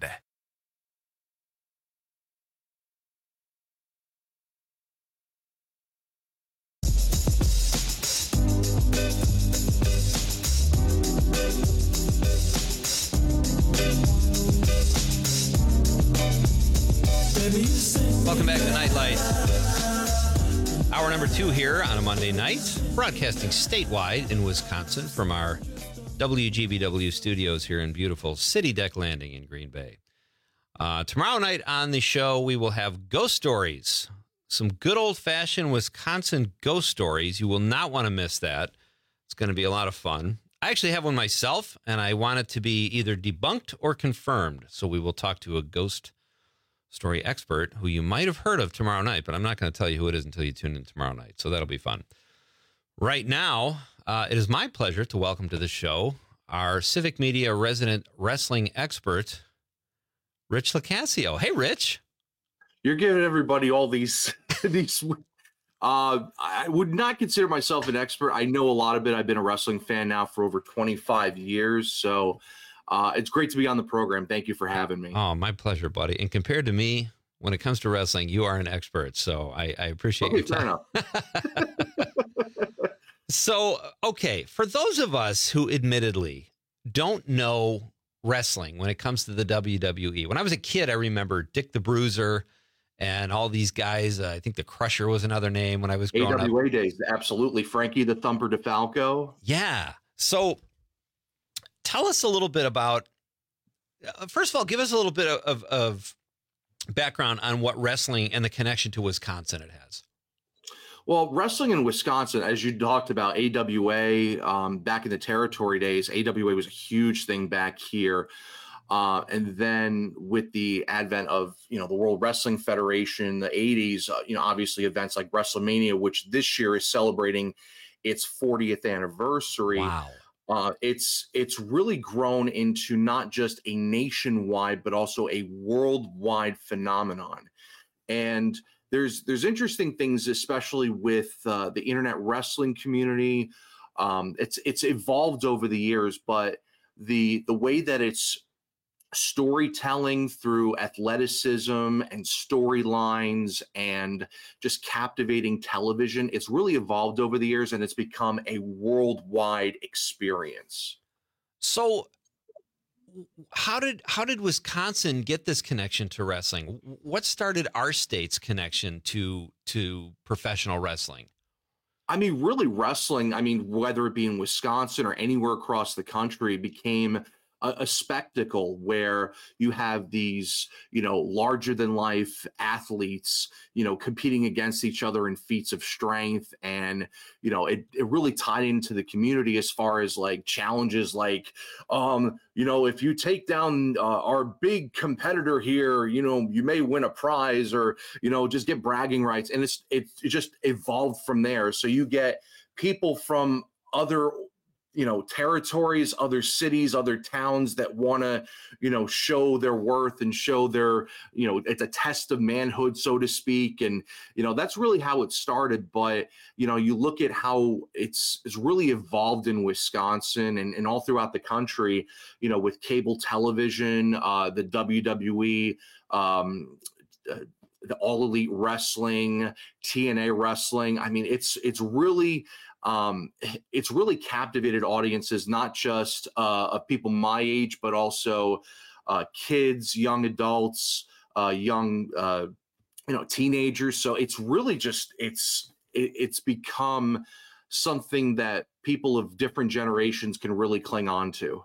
Welcome back to Nightlight. Hour number two here on a Monday night, broadcasting statewide in Wisconsin from our W G B W studios here in beautiful City Deck Landing in Green Bay. Uh, tomorrow night on the show, we will have ghost stories. Some good old-fashioned Wisconsin ghost stories. You will not want to miss that. It's going to be a lot of fun. I actually have one myself, and I want it to be either debunked or confirmed. So we will talk to a ghost story expert who you might have heard of tomorrow night, but I'm not going to tell you who it is until you tune in tomorrow night. So that'll be fun. Right now, uh, it is my pleasure to welcome to the show our Civic Media resident wrestling expert, Rich Locascio. Hey, Rich. You're giving everybody all these these. Uh, I would not consider myself an expert. I know a lot of it. I've been a wrestling fan now for over twenty-five years, so uh, it's great to be on the program. Thank you for having me. Oh, my pleasure, buddy. And compared to me, when it comes to wrestling, you are an expert, so I, I appreciate Okay, your time. So, okay, for those of us who admittedly don't know wrestling when it comes to the W W E, when I was a kid, I remember Dick the Bruiser and all these guys. Uh, I think the Crusher was another name when I was growing A W A up. days, absolutely. Frankie the Thumper DeFalco. Yeah. So tell us a little bit about, uh, first of all, give us a little bit of, of, of background on what wrestling and the connection to Wisconsin it has. Well, wrestling in Wisconsin, as you talked about, A W A, um, back in the territory days, A W A was a huge thing back here. Uh, and then with the advent of, you know, the World Wrestling Federation in the eighties, uh, you know, obviously events like WrestleMania, which this year is celebrating its fortieth anniversary. Wow. Uh, it's it's really grown into not just a nationwide, but also a worldwide phenomenon. And there's there's interesting things, especially with uh, the internet wrestling community. Um, it's it's evolved over the years, but the the way that it's storytelling through athleticism and storylines and just captivating television, it's really evolved over the years, and it's become a worldwide experience. So how did how did Wisconsin get this connection to wrestling? What started our state's connection to to professional wrestling? I mean, really wrestling, I mean, whether it be in Wisconsin or anywhere across the country, became a, a spectacle where you have these, you know, larger than life athletes, you know, competing against each other in feats of strength. And, you know, it, it really tied into the community as far as like challenges like, um, you know, if you take down uh, our big competitor here, you know, you may win a prize, or, you know, just get bragging rights. And it's, it, it just evolved from there. So you get people from other, you know, territories, other cities, other towns that want to, you know, show their worth and show their, you know, it's a test of manhood, so to speak. And, you know, that's really how it started. But, you know, you look at how it's, it's really evolved in Wisconsin and, and all throughout the country, you know, with cable television, uh, the W W E, um, uh, the All Elite Wrestling, T N A Wrestling. I mean, it's, it's really, Um, it's really captivated audiences, not just uh, of people my age, but also uh, kids, young adults, uh, young, uh, you know, teenagers. So it's really just, it's, it, it's become something that people of different generations can really cling on to.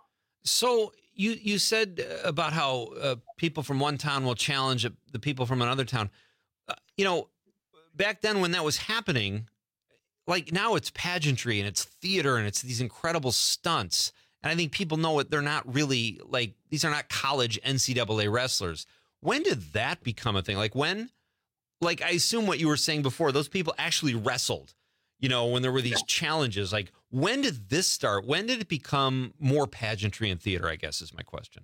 So you, you said about how uh, people from one town will challenge the people from another town. Uh, you know, back then when that was happening, like now it's pageantry and it's theater and it's these incredible stunts. And I think people know it. They're not really like, these are not college N C double A wrestlers. When did that become a thing? Like when, like, I assume what you were saying before, those people actually wrestled, you know, when there were these challenges, like when did this start? When did it become more pageantry and theater, I guess is my question.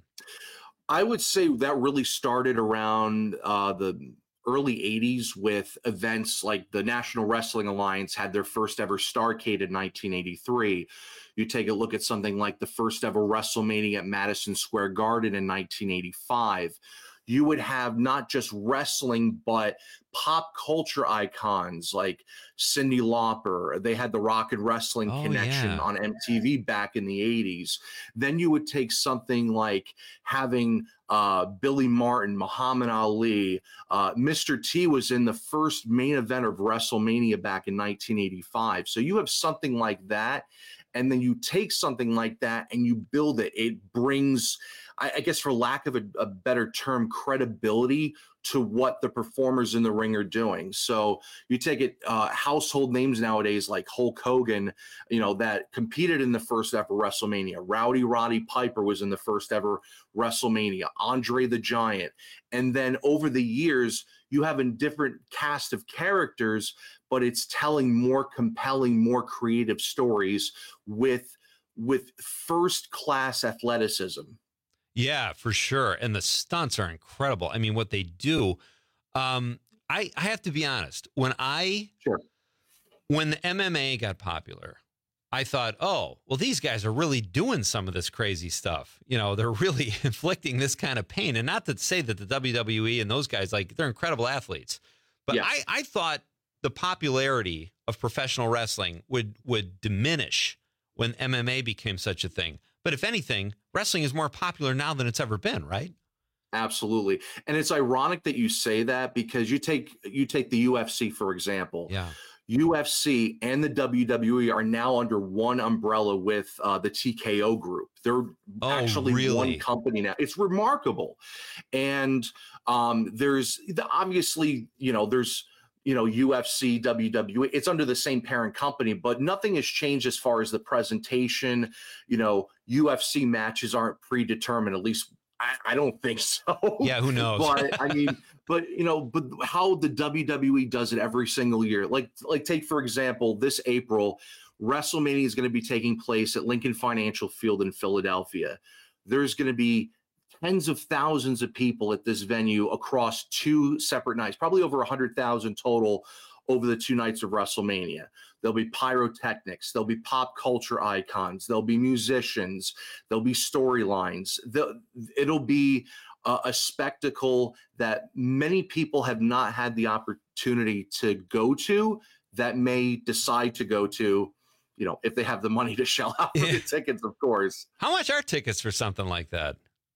I would say that really started around uh, the early eighties with events like the National Wrestling Alliance had their first ever Starrcade in nineteen eighty-three. You take a look at something like the first ever WrestleMania at Madison Square Garden in nineteen eighty-five. you would have not just wrestling, but pop culture icons like Cyndi Lauper. They had the Rock and Wrestling Oh, Connection yeah. on M T V back in the eighties. Then you would take something like having uh, Billy Martin, Muhammad Ali. Uh, Mister T was in the first main event of WrestleMania back in nineteen eighty-five. So you have something like that, and then you take something like that and you build it. It brings, I, I guess for lack of a, a better term, credibility to what the performers in the ring are doing. So you take it, uh, household names nowadays like Hulk Hogan, you know, that competed in the first ever WrestleMania. Rowdy Roddy Piper was in the first ever WrestleMania. Andre the Giant. And then over the years, you have a different cast of characters, but it's telling more compelling, more creative stories with, with first-class athleticism. Yeah, for sure. And the stunts are incredible. I mean, what they do. Um, I, I have to be honest. When I sure. when the M M A got popular, I thought, oh, well, these guys are really doing some of this crazy stuff. You know, they're really inflicting this kind of pain. And not to say that the W W E and those guys, like, they're incredible athletes. But Yes. I, I thought the popularity of professional wrestling would would diminish when M M A became such a thing. But if anything, wrestling is more popular now than it's ever been, right? Absolutely. And it's ironic that you say that, because you take you take the U F C, for example. Yeah. U F C and the W W E are now under one umbrella with uh, the T K O group. They're Oh, actually really? one company now. It's remarkable. And um, there's the, obviously, you know, there's, you know, U F C, W W E, it's under the same parent company, but nothing has changed as far as the presentation. You know, U F C matches aren't predetermined, at least I, I don't think so. Yeah, who knows? But I mean, but you know, but how the W W E does it every single year. Like, like take for example, this April, WrestleMania is going to be taking place at Lincoln Financial Field in Philadelphia. There's going to be tens of thousands of people at this venue across two separate nights, probably over one hundred thousand total over the two nights of WrestleMania. There'll be pyrotechnics, there'll be pop culture icons, there'll be musicians, there'll be storylines. The- It'll be a, a spectacle that many people have not had the opportunity to go to, that may decide to go to, you know, if they have the money to shell out for the tickets, of course. How much are tickets for something like that?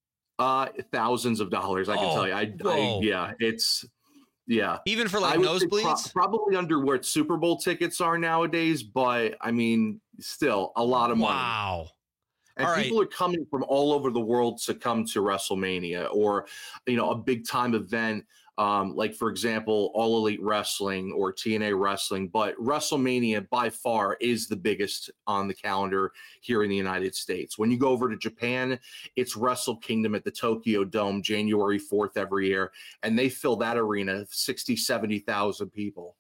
Uh, thousands of dollars, I can Oh, tell you. I, I whoa. yeah, it's yeah. Even for like I would say pro- nosebleeds? probably under what Super Bowl tickets are nowadays, but I mean, still a lot of money. Wow. And All right. people are coming from all over the world to come to WrestleMania, or, you know, a big time event. Um, like, for example, All Elite Wrestling or T N A Wrestling, but WrestleMania by far is the biggest on the calendar here in the United States. When you go over to Japan, it's Wrestle Kingdom at the Tokyo Dome, January fourth every year, and they fill that arena, sixty, seventy thousand people.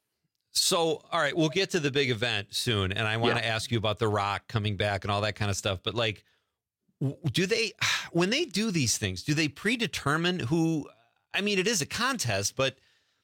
So, all right, we'll get to the big event soon, and I want to Yeah. ask you about The Rock coming back and all that kind of stuff. But like, w- do they, when they do these things, do they predetermine who? I mean, it is a contest, but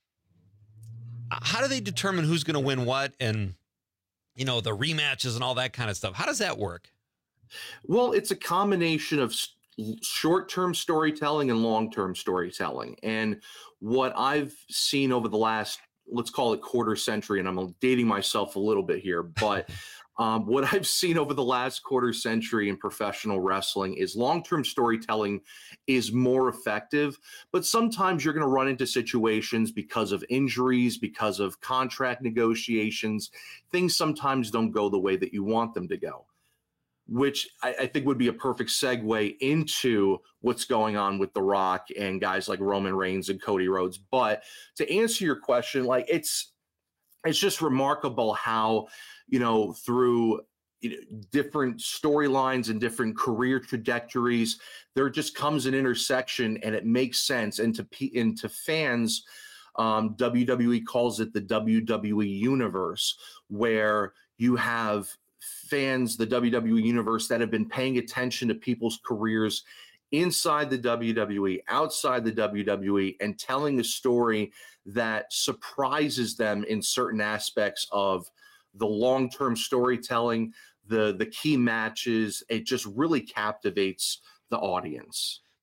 how do they determine who's going to win what, and you know, the rematches and all that kind of stuff? How does that work? Well, it's a combination of s- short-term storytelling and long-term storytelling. And what I've seen over the last, let's call it quarter century, and I'm dating myself a little bit here, but um, what I've seen over the last quarter century in professional wrestling is long-term storytelling is more effective, but sometimes you're going to run into situations because of injuries, because of contract negotiations. Things sometimes don't go the way that you want them to go, which I, I think would be a perfect segue into what's going on with The Rock and guys like Roman Reigns and Cody Rhodes. But to answer your question, like it's it's just remarkable how, you know, through you know, different storylines and different career trajectories, there just comes an intersection and it makes sense. And to P- and to fans, um, W W E calls it the W W E universe, where you have fans, the W W E universe, that have been paying attention to people's careers inside the W W E, outside the W W E, and telling a story that surprises them in certain aspects of the long-term storytelling, the the key matches. It just really captivates the audience.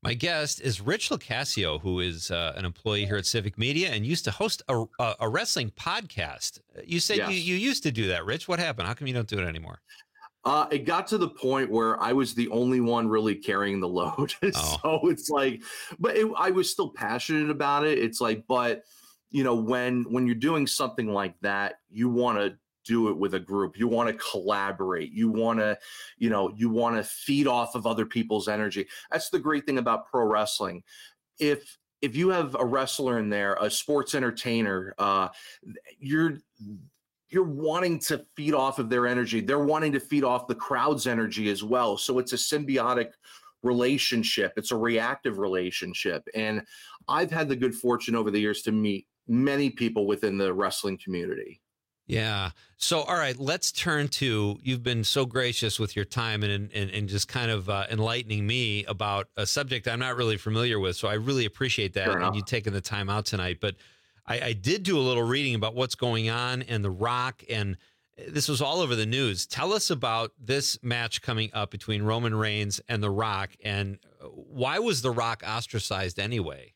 My guest is Rich Locascio, who is uh, an employee here at Civic Media and used to host a, a, a wrestling podcast. You said Yes. you, you used to do that, Rich. What happened? How come you don't do it anymore? Uh, it got to the point where I was the only one really carrying the load. Oh. So it's like, but it, I was still passionate about it. It's like, but you know, when when you're doing something like that, you want to do it with a group. You want to collaborate. You want to, you know, you want to feed off of other people's energy. That's the great thing about pro wrestling. If if you have a wrestler in there, a sports entertainer, uh, you're you're wanting to feed off of their energy. They're wanting to feed off the crowd's energy as well. So it's a symbiotic relationship. It's a reactive relationship. And I've had the good fortune over the years to meet many people within the wrestling community. Yeah. So, all right, let's turn to, you've been so gracious with your time and and, and just kind of uh, enlightening me about a subject I'm not really familiar with. So I really appreciate that. Fair and enough. you taking the time out tonight. But I, I did do a little reading about what's going on and The Rock, and this was all over the news. Tell us about this match coming up between Roman Reigns and The Rock, and why was The Rock ostracized anyway?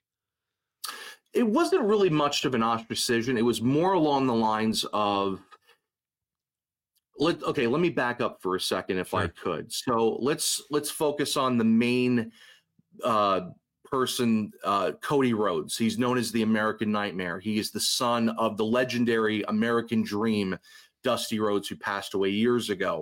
It wasn't really much of an ostracism. It was more along the lines of, let, okay, let me back up for a second if I could. So let's let's focus on the main uh, person, uh, Cody Rhodes. He's known as the American Nightmare. He is the son of the legendary American Dream, Dusty Rhodes, who passed away years ago.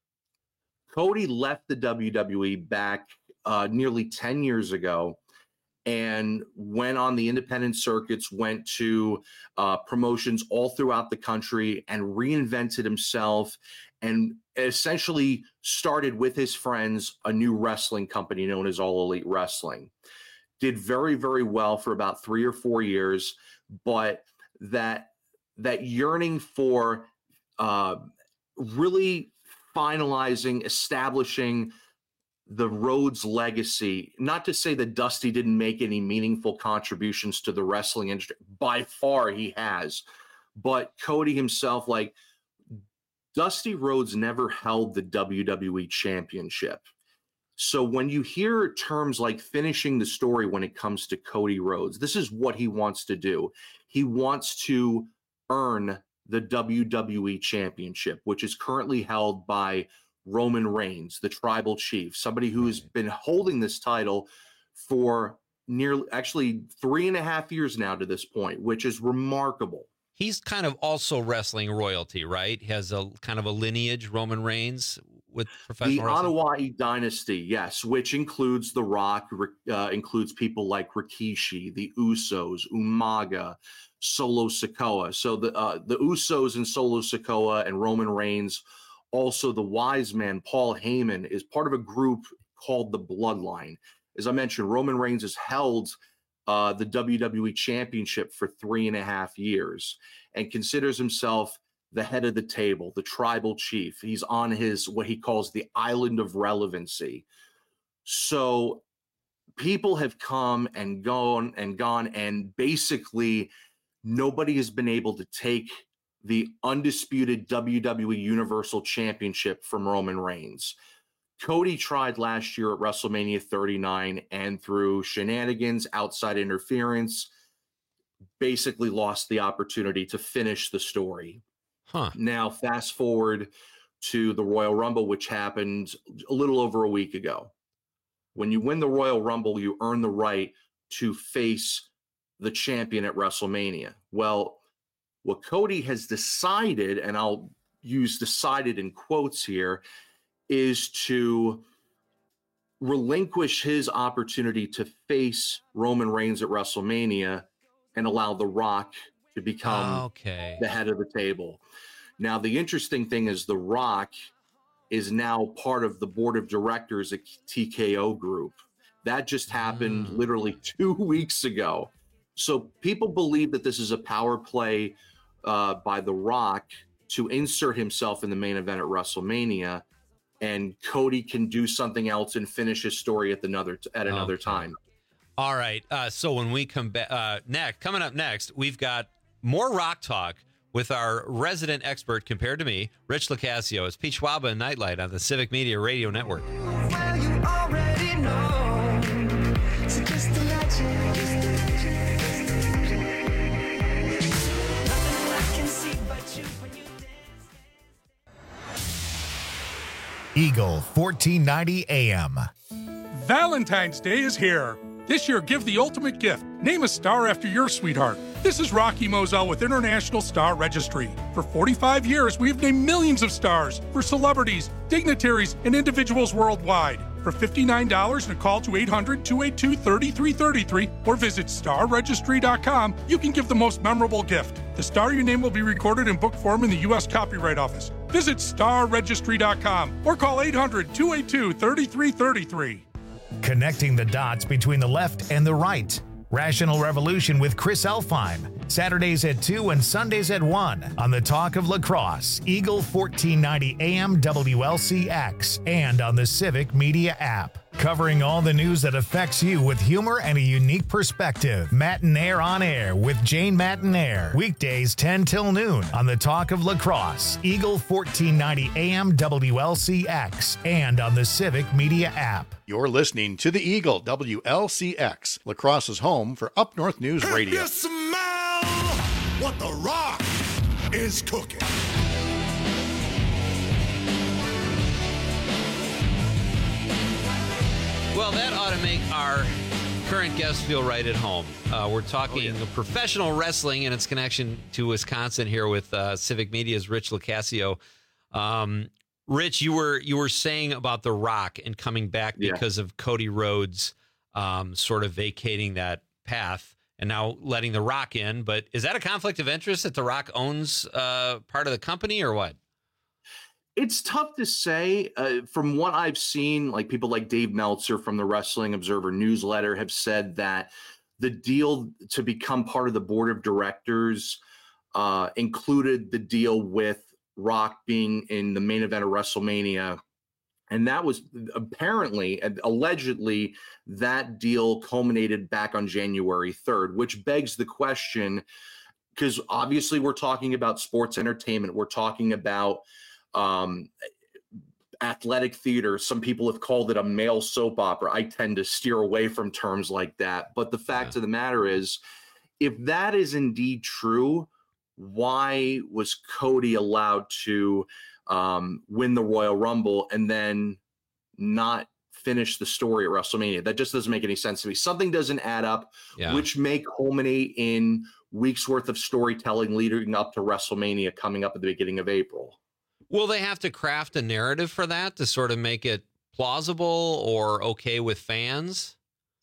Cody left the W W E back uh, nearly ten years ago and went on the independent circuits, went to uh, promotions all throughout the country and reinvented himself and essentially started with his friends a new wrestling company known as All Elite Wrestling. Did very, very well for about three or four years, but that that yearning for uh, really finalizing, establishing the Rhodes legacy, not to say that Dusty didn't make any meaningful contributions to the wrestling industry. By far he has. But Cody himself, like, Dusty Rhodes never held the W W E championship. So when you hear terms like finishing the story when it comes to Cody Rhodes, this is what he wants to do. He wants to earn the W W E championship, which is currently held by Roman Reigns, the tribal chief, somebody who's been holding this title for nearly, actually three and a half years now to this point, which is remarkable. He's kind of also wrestling royalty, right? He has a kind of a lineage, Roman Reigns, with professional The wrestling. Anoa'i dynasty, yes, which includes The Rock, uh, includes people like Rikishi, the Usos, Umaga, Solo Sikoa. So the uh, the Usos and Solo Sikoa and Roman Reigns. Also, the wise man, Paul Heyman, is part of a group called the Bloodline. As I mentioned, Roman Reigns has held uh, the W W E Championship for three and a half years and considers himself the head of the table, the tribal chief. He's on his, what he calls the island of relevancy. So people have come and gone and gone, and basically nobody has been able to take the undisputed W W E Universal Championship from Roman Reigns. Cody tried last year at WrestleMania thirty-nine, and through shenanigans, outside interference, basically lost the opportunity to finish the story. Huh. Now, fast forward to the Royal Rumble, which happened a little over a week ago. When you win the Royal Rumble, you earn the right to face the champion at WrestleMania. Well, what Cody has decided, and I'll use decided in quotes here, is to relinquish his opportunity to face Roman Reigns at WrestleMania and allow The Rock to become okay. the head of the table. Now, the interesting thing is The Rock is now part of the board of directors at T K O Group. That just happened Mm. literally two weeks ago. So people believe that this is a power play Uh, by The Rock to insert himself in the main event at WrestleMania, and Cody can do something else and finish his story at another at another Okay. time. All right. Uh, so when we come back, uh, next, coming up next, we've got more Rock Talk with our resident expert compared to me, Rich Locascio. It's Pete Schwaba and Nightlight on the Civic Media Radio Network. Well, you already know Eagle fourteen ninety A M. Valentine's Day is here. This year, give the ultimate gift. Name a star after your sweetheart. This is Rocky Moselle with International Star Registry. For forty-five years, we have named millions of stars for celebrities, dignitaries, and individuals worldwide. For fifty-nine dollars and a call to eight hundred, two eight two, three three three three or visit star registry dot com, you can give the most memorable gift. The star your name will be recorded in book form in the U S Copyright Office. Visit star registry dot com or call eight hundred, two eight two, three three three three. Connecting the dots between the left and the right. Rational Revolution with Chris Elfheim. Saturdays at two and Sundays at one on the Talk of Lacrosse, Eagle fourteen ninety A M W L C X, and on the Civic Media app. Covering all the news that affects you with humor and a unique perspective. Matinaire on Air with Jane Matinaire. Weekdays ten till noon on the Talk of Lacrosse, Eagle fourteen ninety A M W L C X, and on the Civic Media app. You're listening to the Eagle W L C X, Lacrosse's home for Up North News Radio. You smell what the Rock is cooking. Well, that ought to make our current guests feel right at home. Uh, we're talking oh, yeah. professional wrestling and its connection to Wisconsin here with uh, Civic Media's Rich Locascio. Um, Rich, you were you were saying about The Rock and coming back yeah. because of Cody Rhodes um, sort of vacating that path and now letting The Rock in. But is that a conflict of interest that The Rock owns uh, part of the company or what? It's tough to say. Uh, from what I've seen, like people like Dave Meltzer from the Wrestling Observer newsletter have said that the deal to become part of the board of directors uh, included the deal with Rock being in the main event of WrestleMania. And that was apparently, allegedly, that deal culminated back on January third, which begs the question, because obviously we're talking about sports entertainment. We're talking about Um, athletic theater. Some people have called it a male soap opera. I tend to steer away from terms like that. But the fact yeah. of the matter is, if that is indeed true, why was Cody allowed to um, win the Royal Rumble and then not finish the story at WrestleMania? That just doesn't make any sense to me. Something doesn't add up, yeah. which may culminate in weeks worth of storytelling leading up to WrestleMania coming up at the beginning of April. Will they have to craft a narrative for that to sort of make it plausible or okay with fans?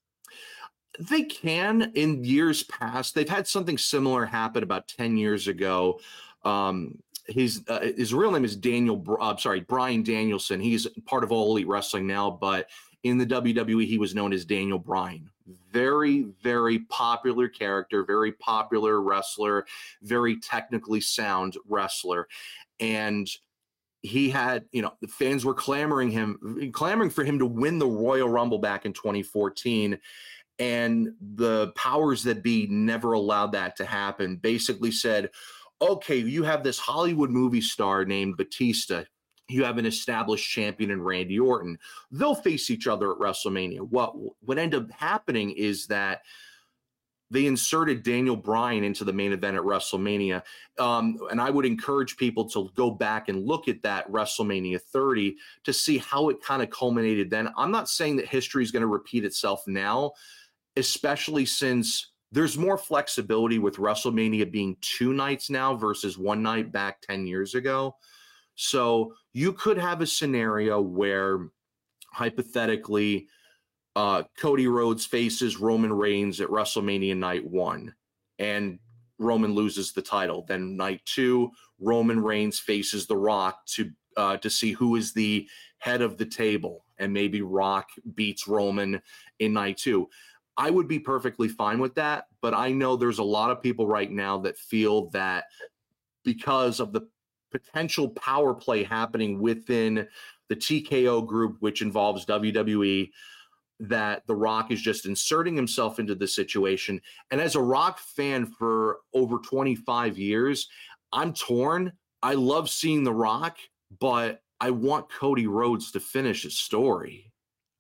They can. In years past, they've had something similar happen about ten years ago. Um, his uh, his real name is Daniel. Uh, sorry, Bryan Danielson. He's part of All Elite Wrestling now, but in the W W E, he was known as Daniel Bryan. Very, very popular character, very popular wrestler, very technically sound wrestler, and he had, you know, the fans were clamoring him, clamoring for him to win the Royal Rumble back in twenty fourteen. And the powers that be never allowed that to happen. Basically said, okay, you have this Hollywood movie star named Batista. You have an established champion in Randy Orton. They'll face each other at WrestleMania. What, what ended up happening is that they inserted Daniel Bryan into the main event at WrestleMania. Um, and I would encourage people to go back and look at that WrestleMania thirty to see how it kind of culminated then. I'm not saying that history is going to repeat itself now, especially since there's more flexibility with WrestleMania being two nights now versus one night back ten years ago. So you could have a scenario where hypothetically, Uh, Cody Rhodes faces Roman Reigns at WrestleMania night one, and Roman loses the title. Then night two, Roman Reigns faces The Rock to uh, to see who is the head of the table, and maybe Rock beats Roman in night two. I would be perfectly fine with that, but I know there's a lot of people right now that feel that because of the potential power play happening within the T K O group, which involves W W E, that The Rock is just inserting himself into the situation. And as a Rock fan for over twenty-five years, I'm torn. I love seeing The Rock, but I want Cody Rhodes to finish his story.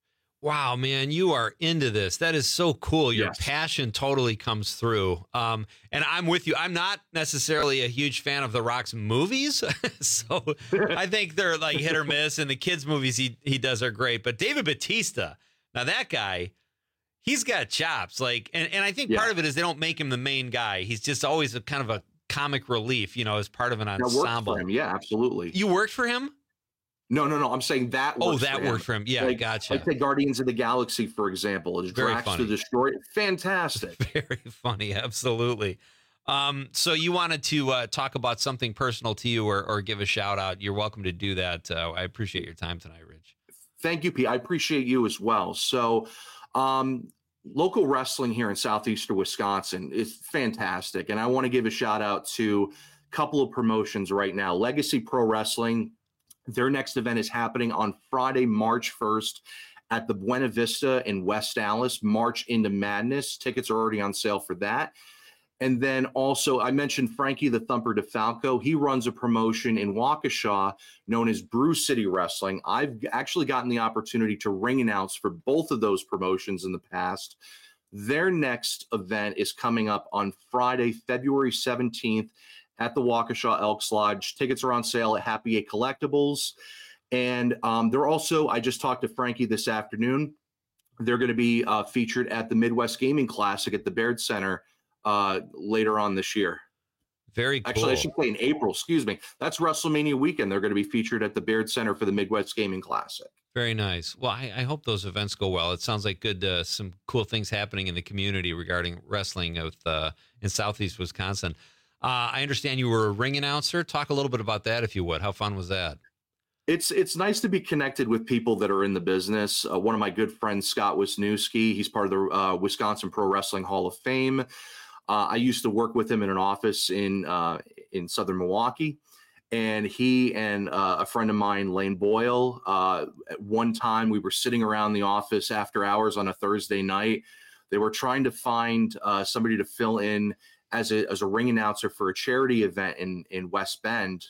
Wow, man, you are into this. That is so cool. Your yes. passion totally comes through. Um, and I'm with you. I'm not necessarily a huge fan of The Rock's movies. So I think they're like hit or miss. And the kids' movies he, he does are great. But David Bautista, now that guy, he's got chops. Like, and, and I think yeah. part of it is they don't make him the main guy. He's just always a kind of a comic relief, you know, as part of an ensemble. That worked for him. Yeah, absolutely. You worked for him? No, no, no. I'm saying that works Oh, that for him. worked for him. Yeah, like, gotcha. Like the Guardians of the Galaxy, for example, is Very Drax funny. the Destroyer. Fantastic. Very funny. Absolutely. Um, so you wanted to uh, talk about something personal to you or, or give a shout out. You're welcome to do that. Uh, I appreciate your time tonight, Rich. Thank you, Pete. I appreciate you as well. So um, local wrestling here in southeastern Wisconsin is fantastic. And I want to give a shout out to a couple of promotions right now. Legacy Pro Wrestling. Their next event is happening on Friday, March first at the Buena Vista in West Allis, March into Madness. Tickets are already on sale for that. And then also, I mentioned Frankie the Thumper DeFalco. He runs a promotion in Waukesha known as Brew City Wrestling. I've actually gotten the opportunity to ring announce for both of those promotions in the past. Their next event is coming up on Friday, February seventeenth at the Waukesha Elks Lodge. Tickets are on sale at Happy Eight Collectibles. And um, they're also, I just talked to Frankie this afternoon. They're going to be uh, featured at the Midwest Gaming Classic at the Baird Center uh, later on this year. Very cool. Actually, I should play in April. Excuse me. That's WrestleMania weekend. They're going to be featured at the Baird Center for the Midwest Gaming Classic. Very nice. Well, I, I hope those events go well. It sounds like good, uh, some cool things happening in the community regarding wrestling with, uh, in Southeast Wisconsin. Uh, I understand you were a ring announcer. Talk a little bit about that, if you would. How fun was that? It's it's nice to be connected with people that are in the business. Uh, one of my good friends, Scott Wisniewski, he's part of the uh, Wisconsin Pro Wrestling Hall of Fame. Uh, I used to work with him in an office in uh, in Southern Milwaukee, and he and uh, a friend of mine, Lane Boyle, uh, at one time we were sitting around the office after hours on a Thursday night. They were trying to find uh, somebody to fill in as a as a ring announcer for a charity event in, in West Bend.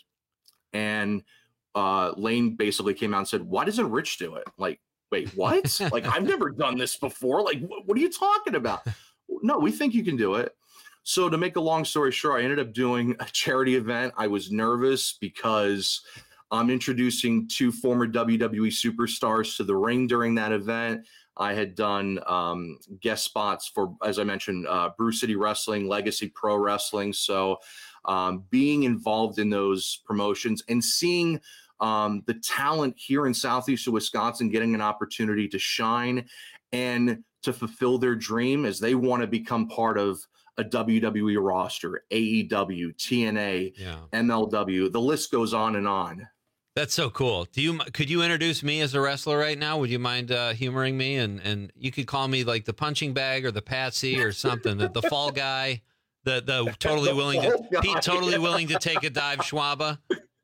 And uh, Lane basically came out and said, why doesn't Rich do it? Like, wait, what? Like, I've never done this before. Like, wh- what are you talking about? No, we think you can do it. So to make a long story short, I ended up doing a charity event. I was nervous because I'm introducing two former W W E superstars to the ring during that event. I had done um, guest spots for, as I mentioned, uh, Brew City Wrestling, Legacy Pro Wrestling. So um, being involved in those promotions and seeing um, the talent here in Southeastern Wisconsin getting an opportunity to shine and to fulfill their dream as they want to become part of a W W E roster, A E W, T N A, yeah. M L W. The list goes on and on. That's so cool. Do you could you introduce me as a wrestler right now? Would you mind uh, humoring me? And and you could call me like the punching bag or the Patsy or something. the, the fall guy, the the totally The willing to fall Pete, guy. totally willing to take a dive, Schwaba.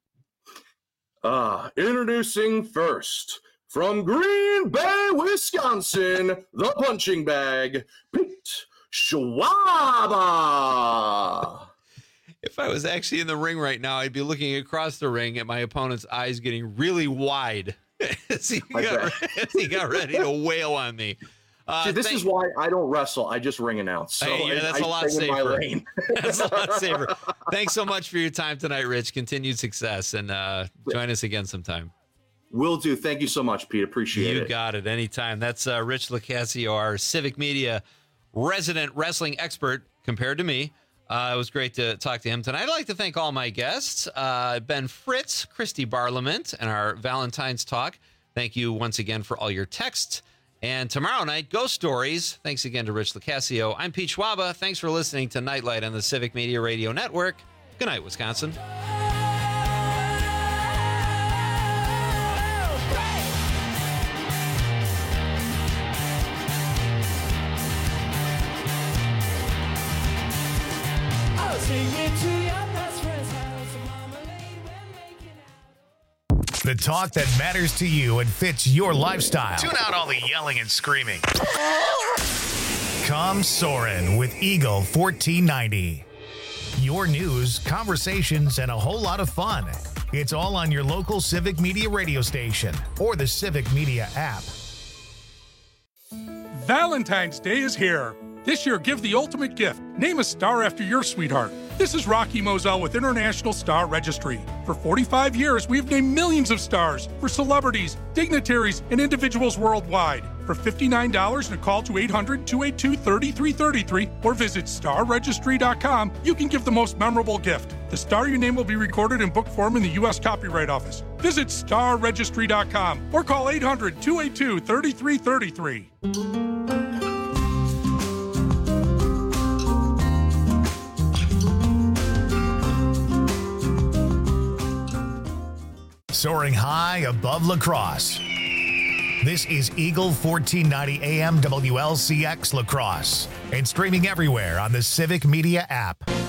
Uh, introducing first from Green Bay, Wisconsin, the punching bag, Pete Schwaba. If I was actually in the ring right now, I'd be looking across the ring at my opponent's eyes getting really wide as he, got, as he got ready to wail on me. Uh, See, this thank- is why I don't wrestle. I just ring announce. So Hey, yeah, I- that's I a lot stay in my safer. lane. That's a lot safer. Thanks so much for your time tonight, Rich. Continued success, and uh, join us again sometime. Will do. Thank you so much, Pete. Appreciate You it. got it. Anytime. That's uh, Rich Locascio, our Civic Media resident wrestling expert compared to me. Uh, it was great to talk to him tonight. I'd like to thank all my guests, uh, Ben Fritz, Christy Barlament, and our Valentine's Talk. Thank you once again for all your texts. And tomorrow night, Ghost Stories. Thanks again to Rich Locascio. I'm Pete Schwaba. Thanks for listening to Nightlight on the Civic Media Radio Network. Good night, Wisconsin. I'll take you to your best friend's house. Marmalade, we're making out. The talk that matters to you and fits your lifestyle. Tune out all the yelling and screaming. Come Soren with Eagle fourteen ninety. Your news, conversations, and a whole lot of fun. It's all on your local Civic Media radio station or the Civic Media app. Valentine's Day is here. This year, give the ultimate gift. Name a star after your sweetheart. This is Rocky Moselle with International Star Registry. For forty-five years, we've named millions of stars for celebrities, dignitaries, and individuals worldwide. For fifty-nine dollars and a call to eight hundred, two eight two, three three three three or visit star registry dot com, you can give the most memorable gift. The star your name will be recorded in book form in the U S Copyright Office. Visit star registry dot com or call eight hundred, two eight two, three three three three. Soaring high above La Crosse. This is Eagle fourteen ninety A M W L C X La Crosse and streaming everywhere on the Civic Media app.